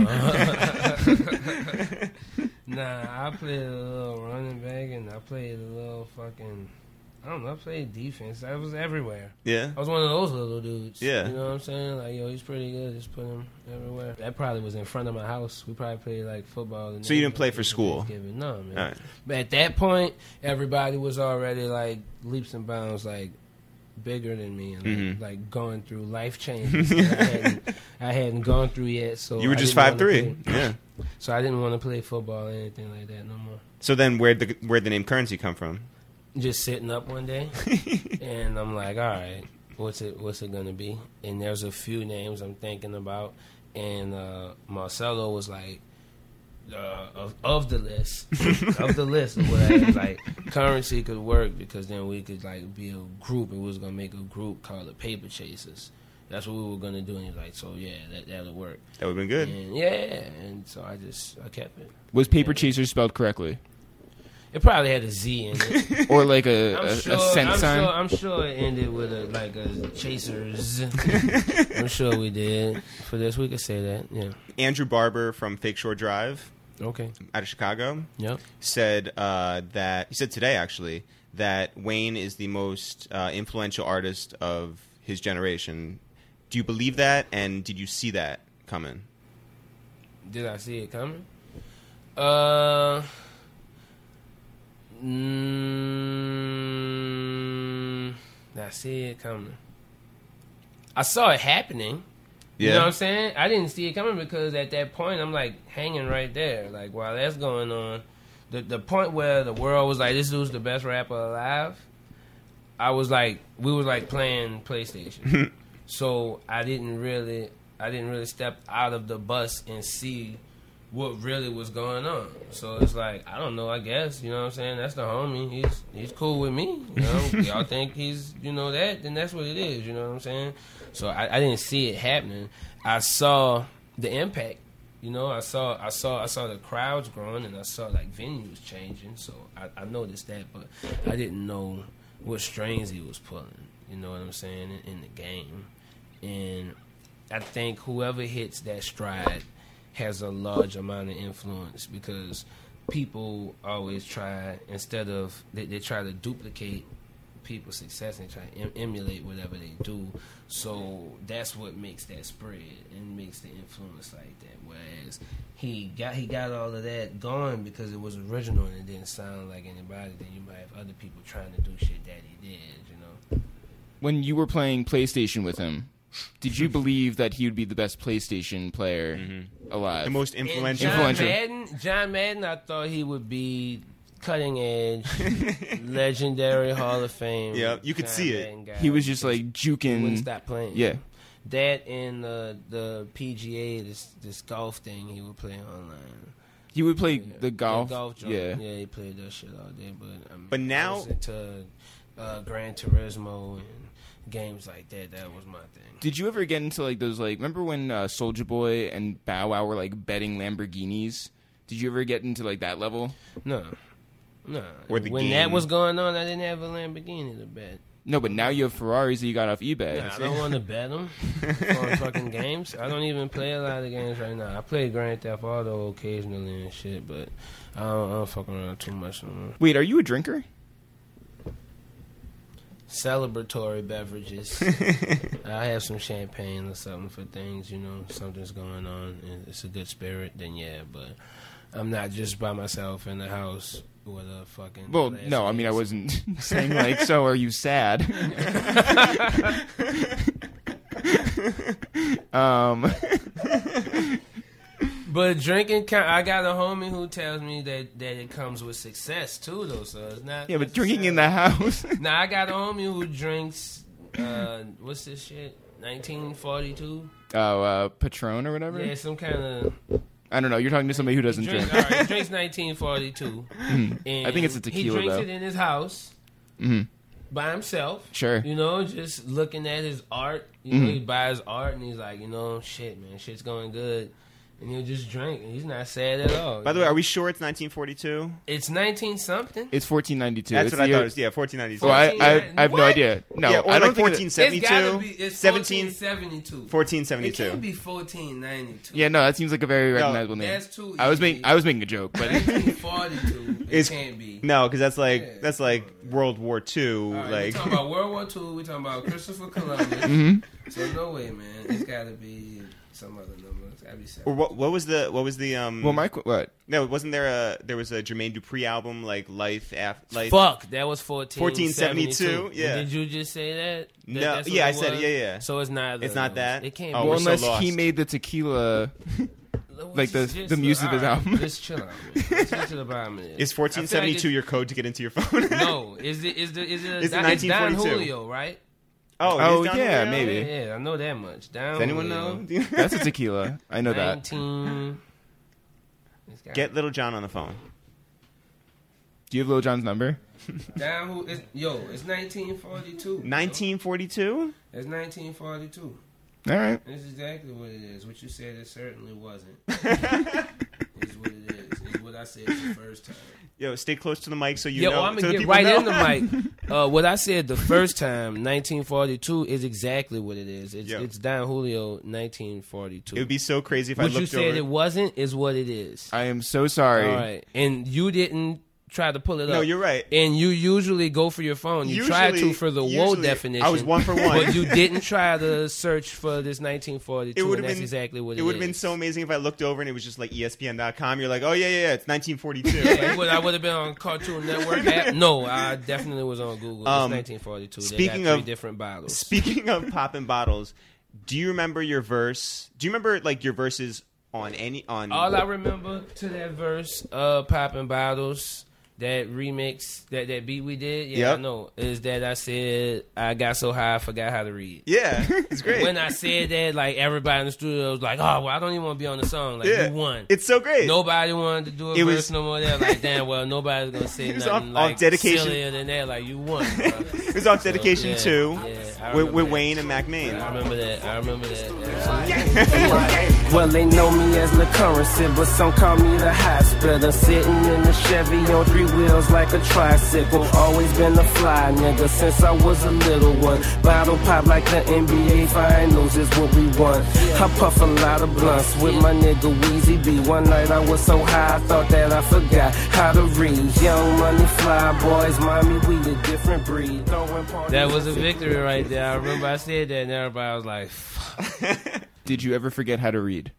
Nah, I played a little running back, and I played a little fucking I don't know. I played defense. I was everywhere. Yeah. I was one of those little dudes. Yeah. You know what I'm saying? Like, yo, he's pretty good. Just put him everywhere. That probably was in front of my house. We probably played, like, football. So you didn't play for school? No, man. All right. But at that point, everybody was already, like, leaps and bounds, like, bigger than me and like going through life changes that I hadn't gone through yet. So you were just 5'3". Yeah. So I didn't want to play football or anything like that no more. So then where'd the name Currency come from? Just sitting up one day and I'm like, all right, what's it gonna be? And there's a few names I'm thinking about, and Marcelo was like, of the list of what I had, like, Currency could work because then we could, like, be a group, and we was gonna make a group called the Paper Chasers. That's what we were gonna do. And he's like, so yeah, that'll work. That would've been good. And and so I kept it. Was Paper Chasers spelled correctly? It probably had a Z in it. Or like a cent sign? I'm sure it ended with a Chasers. I'm sure we did. For this, we could say that, yeah. Andrew Barber from Fake Shore Drive, Okay. out of Chicago, Yep. said that, he said today actually, that Wayne is the most influential artist of his generation. Do you believe that, and did you see that coming? Did I see it coming? I see it coming. I saw it happening. You know what I'm saying? I didn't see it coming because at that point I'm like hanging right there. Like, while that's going on, the point where the world was like, this dude's the best rapper alive, I was like, we was like playing PlayStation. So I didn't really step out of the bus and see what really was going on. So it's like, I don't know, I guess, you know what I'm saying? That's the homie. He's cool with me. You know, y'all think he's, that, then that's what it is, you know what I'm saying? So I didn't see it happening. I saw the impact. I saw the crowds growing, and I saw like venues changing. So I noticed that, but I didn't know what strings he was pulling. You know what I'm saying, in the game. And I think whoever hits that stride has a large amount of influence, because people always try, instead of they try to duplicate people's success and try to emulate whatever they do. So that's what makes that spread and makes the influence like that. Whereas he got all of that going because it was original and it didn't sound like anybody. Then you might have other people trying to do shit that he did. When you were playing PlayStation with him, did you believe that he would be the best PlayStation player alive? The most influential. John Madden, I thought he would be cutting edge, legendary Hall of Fame. Yeah, you could see it. He was just like juking. He wouldn't stop playing. Yeah. That and the PGA, this golf thing he would play online. He would play the golf. Yeah, he played that shit all day. But now, I was into Gran Turismo and games like that. That was my thing. Did you ever get into like those, like, remember when Soulja Boy and Bow Wow were like betting Lamborghinis? Did you ever get into like that level? No. Or the when game. that was going on, I didn't have a Lamborghini to bet. No, but now you have Ferraris that you got off eBay. Nah, I don't want to bet them on fucking games. I don't even play a lot of games right now. I play Grand Theft Auto occasionally and shit, but I don't fuck around too much no more. Wait, are you a drinker? Celebratory beverages. I have some champagne or something for things, something's going on and it's a good spirit, then yeah, but I'm not just by myself in the house with a fucking... Well, no, I mean, I wasn't saying like, so are you sad? But drinking, I got a homie who tells me that it comes with success too, though. So it's not. Yeah, but drinking in the house. Now I got a homie who drinks. What's this shit? 1942. Oh, Patron or whatever. Yeah, some kind of. I don't know. You're talking to somebody who doesn't drink. All right, he drinks 1942. And I think it's a tequila. He drinks though. it in his house. By himself. Sure. Just looking at his art. He buys art and he's like, shit, man, shit's going good. and he'll just drink. And he's not sad at all. By the way, are we sure it's 1942? It's 19 something. It's 1492. That's It's what I the thought year- it was. Yeah, 1492. Well, I have no What? idea. No, yeah, or I don't like think 1472. It's gotta be. It's 17. 1472. 1472. It can't be 1492. Yeah, no, that seems like a very recognizable name. That's too easy. I was making a joke, but 1942. It It's- can't be. No, because that's like Yeah. World War II. All right, like we're talking about World War II. We're talking about Christopher Columbus. Mhm. So no way, man. It's got to be some other number. It's got to be or 7. what was the well, what? no, wasn't there was a Jermaine Dupri album like Life After Life? Fuck, that was 1472, yeah. Did you just say that? No, that's what yeah, it I said was? it, yeah. So it's not. It's not that? It can't Oh, be. we're Well, so unless he lost. made the tequila. like the music of his all album. Just chill out, man. Let's get to the bottom of this. Is 1472 your code to get into your phone? No, is it? It's It's Don 1942. Julio, right? Oh, it is Don yeah, Julio? maybe. Yeah, I know that much. Don Does anyone Julio. know? That's a tequila. I know that. 19. Get Little John on the phone. Do you have Lil Jon's number? Down who is it's 1942. 1942? It's 1942. All right. That's exactly what it is. What you said it certainly wasn't. Is what it is. Is what I said the first time. Yo, stay close to the mic so you Yeah, know. well, I'm so gonna the get people right know. in the mic. What I said the first time, 1942, is exactly what it is. Yo. It's Don Julio, 1942. It would be so crazy if I what you looked said over. it wasn't is what it is. I am so sorry. All right, and you didn't try to pull it up. No, you're right. And you usually go for your phone. You tried to for the woe usually, definition. I was 1 for 1. But you didn't try to search for this 1942. It would and have that's been exactly what it is. It would have been so amazing if I looked over and it was just like ESPN.com. You're like, oh yeah, it's 1942. Like, I would have been on Cartoon Network app. No, I definitely was on Google. It's 1942. speaking they got 3 of- different bottles. Speaking of popping bottles, do you remember your verse? Do you remember like your verses on on? All I remember to that verse, popping bottles, that remix, that beat we did, yeah, Yep. I know, is that I said I got so high I forgot how to read. Yeah, it's great. When I said that, like everybody in the studio was like, "Oh, well, I don't even want to be on the song." Like yeah, you won. It's so great. Nobody wanted to do a It verse was- no more. They're like, "Damn, well, nobody's gonna say was nothing off like dedication. sillier than that." Like you won. Bro. It was off Dedication yeah, 2 I with remember that. Wayne and Mac Main. I remember that. Well, they know me as La Currency, but some call me the hospital. Sitting in the Chevy on 3 wheels like a tricycle. Always been a fly nigga since I was a little one. Bottle pop like the NBA Finals is what we won. I puff a lot of blunts with my nigga Weezy B. One night I was so high I thought that I forgot how to read. Young money fly boys, mommy, we a different breed. Throwing parties. That was a victory right there. I remember I said that, and everybody was like, "Fuck." Did you ever forget how to read?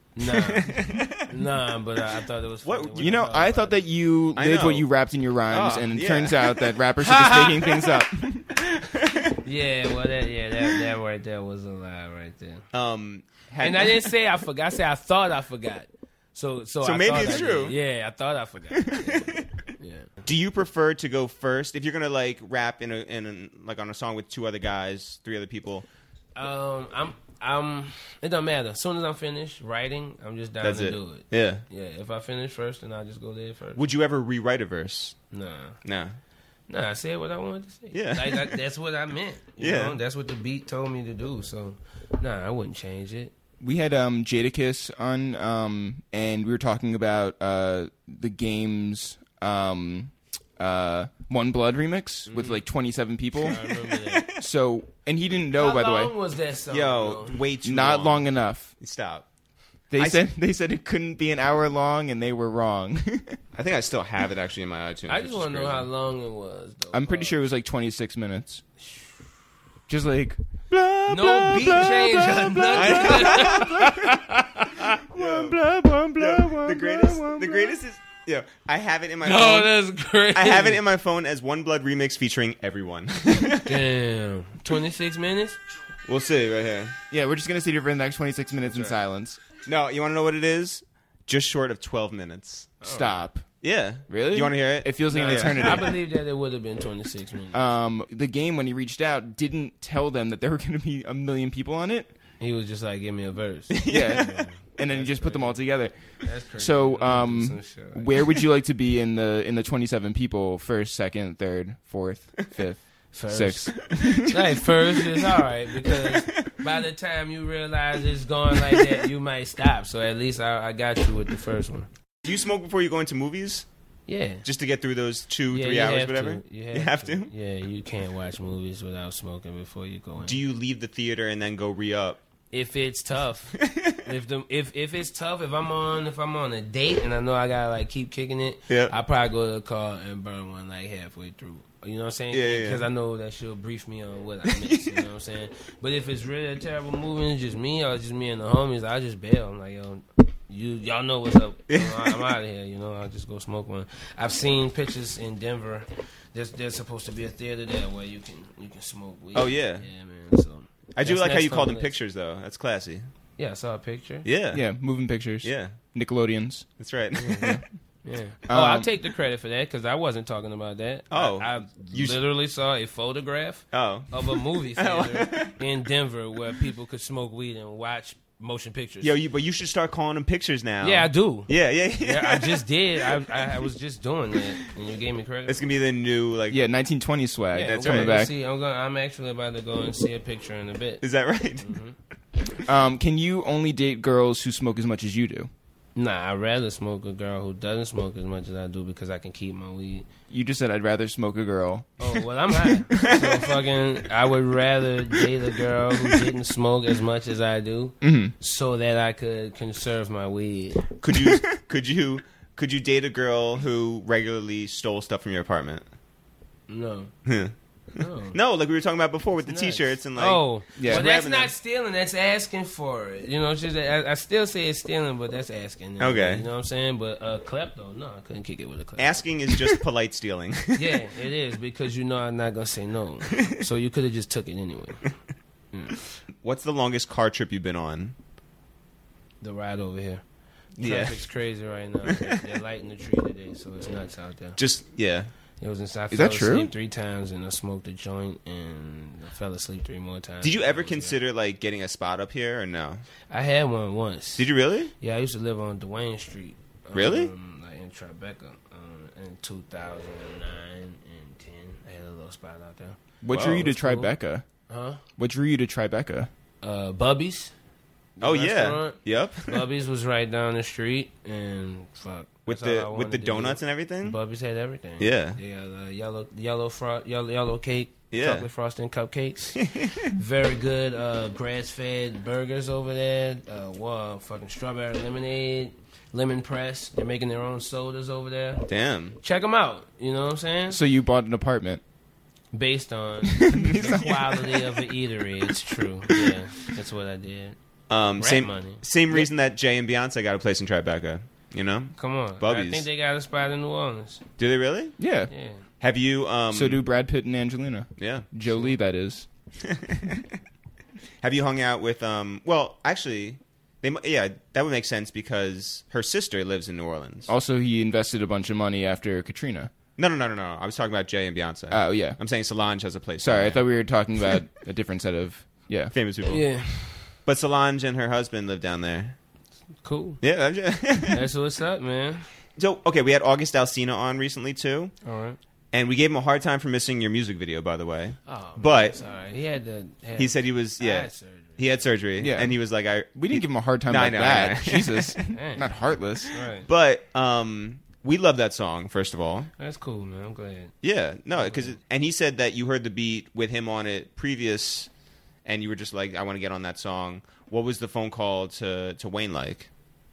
Nah, but I thought it was funny. What- when You know, I I thought that you I lived know. what you rapped in your rhymes, Oh, and it yeah. turns out that rappers are just making things up. Yeah, well, that right there was a lie right there. Had- And I didn't say I forgot. I said I thought I forgot. So I maybe thought it's I true. did. Yeah, I thought I forgot. Yeah. Do you prefer to go first if you're gonna like rap in a like on a song with 2 other guys, 3 other people? I'm. It doesn't matter. As soon as I'm finished writing, I'm just down That's to it. do it. Yeah. Yeah. If I finish first, then I'll just go there first. Would you ever rewrite a verse? Nah. Nah. Nah, I said what I wanted to say. Yeah. That's what I meant. You Yeah. know? That's what the beat told me to do. So, nah, I wouldn't change it. We had Jadakiss on, and we were talking about the game's One Blood remix with like 27 people. I remember that. So, and he didn't know, by the How long way. was that song? Yo, though? way too Not long enough. Stop. They I- said it couldn't be an hour long, and they were wrong. I think I still have it actually in my iTunes. I just want to know how long it was. Though. I'm pretty sure it was like 26 minutes. Just like blah, No blah, beat blah, change blah, or blah, blah, blah, blah, The greatest is I have it in my No, phone. that's great. I have it in my phone as One Blood remix featuring everyone. Damn. 26 minutes? We'll see right here. Yeah, we're just gonna sit here for the next 26 minutes in silence. No, you want to know what it is? Just short of 12 minutes. Stop. Yeah. Really? You want to hear it? It feels like an Yeah. eternity. I believe that it would have been 26 minutes. The game, when he reached out, didn't tell them that there were going to be 1 million people on it. He was just like, give me a verse. Yeah. And then he just put them all together. That's crazy. So, Some shit like where would you like to be in the 27 people? First, second, third, fourth, fifth, First. sixth? Like, first is all right because by the time you realize it's going like that, you might stop. So at least I got you with the first one. Do you smoke before you go into movies? Yeah. Just to get through those 2-3 you hours, have whatever? to. You have to? Yeah, you can't watch movies without smoking before you go in. Do you leave the theater and then go re-up? If it's tough, if it's tough, if I'm on a date and I know I gotta like keep kicking it, Yeah. I probably go to the car and burn one like halfway through. You know what I'm saying? Yeah. Because I know that she'll brief me on what I missed. You know what I'm saying? But if it's really a terrible movie and it's just me or just me and the homies, I just bail. I'm like, yo, y'all know what's up. You know, I'm out of here. You know, I'll just go smoke one. I've seen pictures in Denver. There's supposed to be a theater there where you can smoke weed. Oh, yeah. Yeah, man. So I do that's like how you next call on them the list. pictures, though. That's classy. Yeah, I saw a picture. Yeah. Yeah, moving pictures. Yeah. Nickelodeons. That's right. Yeah. I'll take the credit for that because I wasn't talking about that. Oh. I literally saw a photograph Oh. of a movie theater in Denver where people could smoke weed and watch motion pictures. Yo, but you should start calling them pictures now. Yeah, I do. Yeah. Yeah, I just did. I was just doing that, and you gave me credit. It's going to be the new, like... Yeah, 1920 swag. Yeah, that's we're right. gonna back. See, I'm actually about to go and see a picture in a bit. Is that right? Mm-hmm. Can you only date girls who smoke as much as you do? Nah, I'd rather smoke a girl who doesn't smoke as much as I do because I can keep my weed. You just said I'd rather smoke a girl. Oh, well, I'm high. So I would rather date a girl who didn't smoke as much as I do so that I could conserve my weed. Could you date a girl who regularly stole stuff from your apartment? No. No. No, like we were talking about before with the Nuts. T-shirts and like... Oh, Yeah. well, that's Grabbing not them. stealing. That's asking for it. You know, it's just, I still say it's stealing, but that's asking. Okay. You know what I'm saying? But klepto, no, I couldn't kick it with a klepto. Asking is just polite stealing. Yeah, it is because you know I'm not gonna say no. So you could have just took it anyway. What's the longest car trip you've been on? The ride over here. Yeah. Traffic's crazy right now. They're lighting the tree today, so it's nuts out there. Just, yeah. It was inside. Is that true? Asleep 3 times and I smoked a joint and I fell asleep 3 more times. Did you ever Yeah. consider like getting a spot up here or no? I had one once. Did you really? Yeah, I used to live on Duane Street. Really? Like in Tribeca. In 2009 and 10, I had a little spot out there. What Wow, drew you to that's cool. Tribeca? Huh? What drew you to Tribeca? Bubby's. The Oh yeah. restaurant. Yep. Bubby's was right down the street, and fuck. with that's all I the wanted the to do. donuts and everything. Bubby's had everything. Yeah. They got yellow cake, Yeah. chocolate frosting cupcakes. Very good grass-fed burgers over there. Fucking strawberry lemonade, lemon press. They're making their own sodas over there. Damn. Check them out. You know what I'm saying? So you bought an apartment. Based on the quality of an eatery, it's true. Yeah, that's what I did. Same money. same reason that Jay and Beyonce got a place in Tribeca. You know? Come on, Bubby's. I think they got a spot in New Orleans. Do they really? Yeah. Yeah. Have you? So do Brad Pitt and Angelina. Yeah. Jolie, that is. Have you hung out with? Well, actually, that would make sense because her sister lives in New Orleans. Also, he invested a bunch of money after Katrina. No. I was talking about Jay and Beyonce. Oh, yeah. I'm saying Solange has a place. Sorry, I there. thought we were talking about a different set of... Yeah. famous people. Yeah. But Solange and her husband live down there. Cool. Yeah. That's what's up, man. So, okay, we had August Alsina on recently, too. All right. And we gave him a hard time for missing your music video, by the way. Oh, But- sorry. He had to. He said he was, I yeah. had surgery. He had surgery. Yeah. And he was like, We didn't give him a hard time No, I like know, that. I know. Jesus. Dang. Not heartless. Right. But we love that song, first of all. That's cool, man. I'm glad. Yeah. No, and he said that you heard the beat with him on it previous, and you were just like, I want to get on that song. What was the phone call to Wayne like?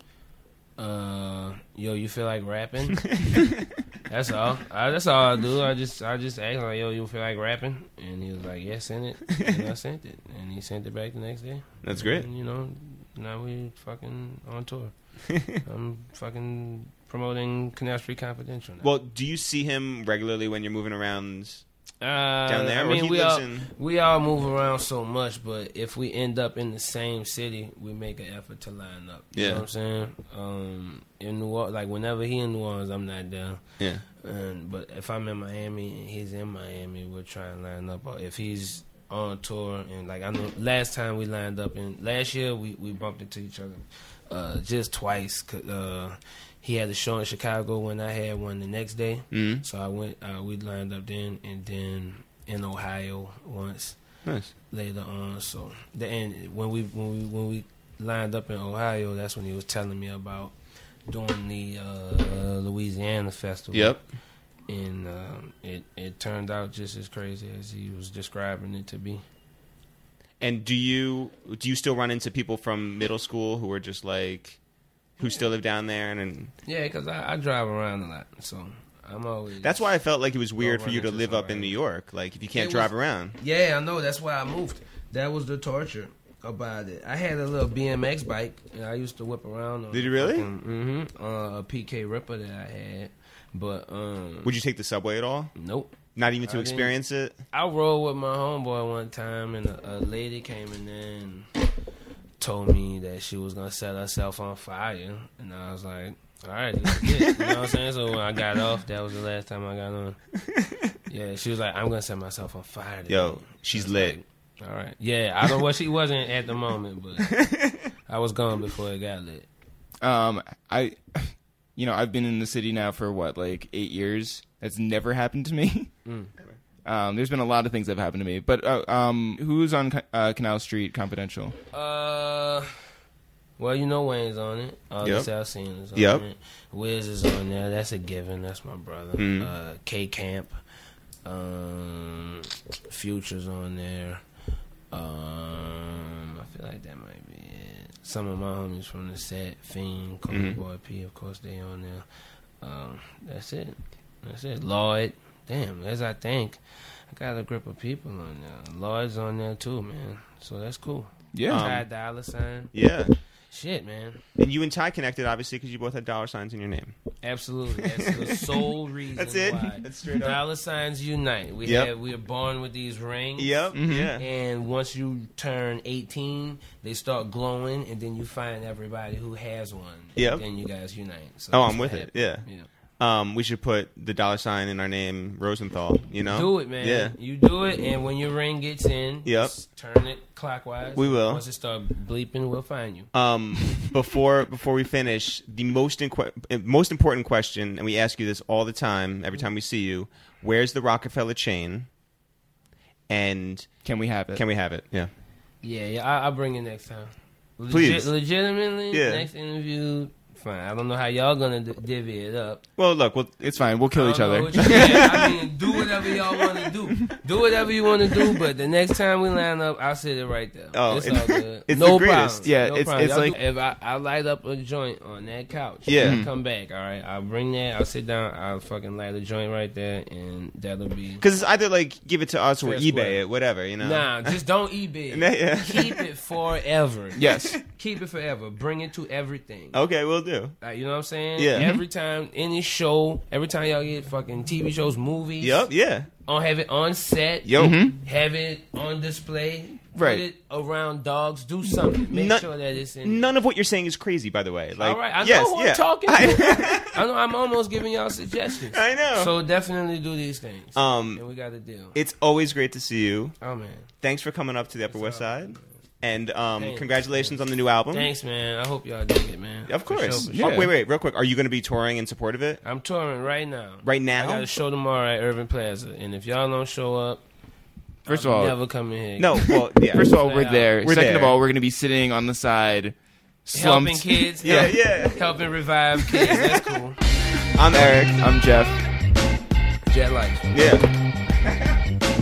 Yo, you feel like rapping? That's all. That's all I do. I just asked him, like, yo, you feel like rapping? And he was like, yeah, send it. And I sent it. And he sent it back the next day. That's great. And, you know, now we fucking on tour. I'm fucking promoting Canal Street Confidential now. Well, do you see him regularly when you're moving around down there? I Or mean, he we lives all in... we all move around so much, but if we end up in the same city, we make an effort to line up. You Yeah. know what I'm saying? In New Orleans, like whenever he in New Orleans, I'm not down. Yeah. But if I'm in Miami and he's in Miami, we'll try and line up. Or if he's on tour, and like I know last time we lined up, and last year we bumped into each other just twice. He had a show in Chicago when I had one the next day. Mhm. So I went. We lined up then, and then in Ohio once. Nice. later on. So when we lined up in Ohio, that's when he was telling me about doing the Louisiana festival. Yep. And it turned out just as crazy as he was describing it to be. And do you still run into people from middle school who are just like, who still live down there? And Yeah, because I drive around a lot, so I'm always. that's why I felt like it was weird for you to run into live up in somebody. New York. Like, if you can't It drive was- around. Yeah, I know. That's why I moved. That was the torture about it. I had a little BMX bike, and I used to whip around. On Did you really? A PK Ripper that I had, but Would you take the subway at all? nope. Not even to I didn't. experience it? I rode with my homeboy one time, and a lady came in there and told me that she was gonna set herself on fire, and I was like, "All right, let's get it." You know what I'm saying? So when I got off, that was the last time I got on. Yeah, she was like, "I'm gonna set myself on fire today." Yo, she's I was lit. like, all right. Yeah, I don't know what she wasn't at the moment, but I was gone before it got lit. I've been in the city now for like 8 years. That's never happened to me. There's been a lot of things that have happened to me. But who's on Canal Street Confidential? Well, you know Wayne's on it. Yep. The South Scene is on Yep. it. Wiz is on there. That's a given. That's my brother. K Camp. Future's on there. I feel like that might be it. Some of my homies from the set, Fiend, Kobe Boy P, of course, they on there. That's it. Lloyd. Damn, as I think, I got a grip of people on there. Lloyd's on there too, man. So that's cool. Yeah. Ty Dollar Sign. Yeah. Shit, man. And you and Ty connected, obviously, because you both had dollar signs in your name. Absolutely. That's the sole reason That's it? why. That's straight up. Dollar signs unite. We Yep. are born with these rings. Yep. Yeah. And once you turn 18, they start glowing, and then you find everybody who has one. Yep. Then you guys unite. So Oh, that's I'm what with it. happened. Yeah. We should put the dollar sign in our name, Rosenthal. You know? Do it, man. Yeah. You do it, and when your ring gets in, Yep. just turn it clockwise. We will. Once it starts bleeping, we'll find you. Before we finish, the most important question, and we ask you this all the time, every time we see you: where's the Rockefeller chain? And Can we have it? can we have it? Yeah. Yeah, I'll bring it next time. Please. Legitimately, Yeah. next interview, fine. I don't know how y'all gonna divvy it up. Well, look. It's fine. We'll kill I each don't know other. what you- yeah, I mean, do whatever y'all want to do. Do whatever you want to do, but the next time we line up, I'll sit it right there. Oh, it's all good. it's no the greatest. problem. Yeah, no it's- problem. it's Y'all like- do- if I light up a joint on that couch, Yeah. when I come back. All right, I'll bring that. I'll sit down. I'll fucking light a joint right there, and that'll be. Because it's either like give it to us or Fair eBay square. it, whatever. You know. Nah, just don't eBay. Yeah. Keep it forever. Yes. Keep it forever. Bring it to everything. Okay, we'll do. You know what I'm saying? Yeah. Every time, any show, every time y'all get fucking TV shows, movies. Yep. Yeah. Have it on set. Yo. Have it on display. Right. Put it around dogs. Do something. Make None- sure that it's in. None of what you're saying is crazy, by the way. Like, All right. I know yes, who yeah. I'm talking to. I I know I'm almost giving y'all suggestions. I know. So definitely do these things. And we got to deal. It's always great to see you. Oh, man. Thanks for coming up to the Upper West Side. And Thanks. congratulations on the new album. Thanks, man. I hope y'all dig it, man. Of For course. sure, for sure. Oh, wait, real quick. Are you going to be touring in support of it? I'm touring right now. Right now? I got a show tomorrow at Irving Plaza. And if y'all don't show up, First of I'll all, never come in here. No. Well, yeah. First of all, we're there. We're Second of there. all, we're going to be sitting on the side, slumped. Helping kids. Yeah, yeah. Helping revive kids. That's cool. I'm Eric. I'm Jeff. Jet life. Yeah.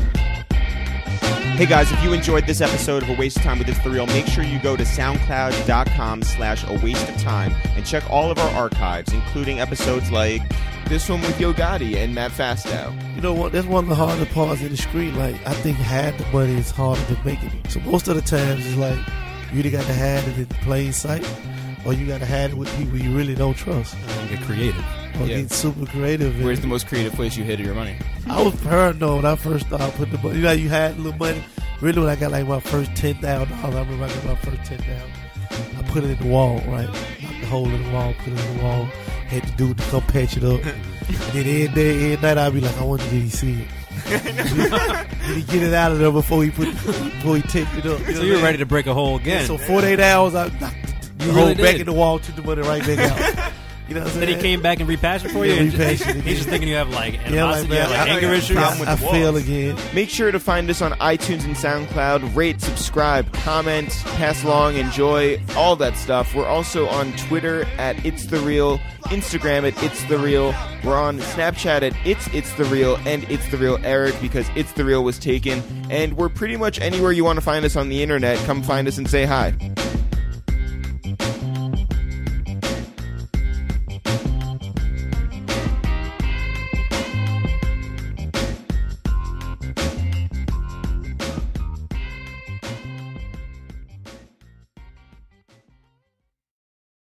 Hey guys, if you enjoyed this episode of A Waste of Time with It's The Real, make sure you go to soundcloud.com/awasteoftime and check all of our archives, including episodes like This one with Yo Gotti and Matt Fastow. You know what? That's one of the harder parts in the street. Like, I think hide the money is harder than making it. So most of the times it's like you either got to hide it in plain sight, or you got to hide it with people you really don't trust. Get creative. Or Yeah. get super creative. Where's the most creative place you hid your money? I was paranoid when I first started putting the money. You know how you had a little money? Really, when I got like my first $10,000, I remember I got my first $10,000. I put it in the wall, right? Knocked the hole in the wall, put it in the wall. Had the dude to come patch it up. And then every night I'd be like, I wonder did he see it? Did he get it out of there before he taped it up? So you're ready to break a hole again. So 48 hours, I knocked the hole really back did. in the wall, took the money right back out. You know what I'm Then saying? he came back and repatched it for you. Yeah, and repatched it again. he's just thinking you have like Yeah, like, animosity, you have like man, anger issues. problem with I the fail walls. again. Make sure to find us on iTunes and SoundCloud. Rate, subscribe, comment, pass along, enjoy, all that stuff. We're also on Twitter at It's The Real, Instagram at It's The Real. We're on Snapchat at It's The Real and It's The Real Eric because It's The Real was taken. And we're pretty much anywhere you want to find us on the internet. Come find us and say hi.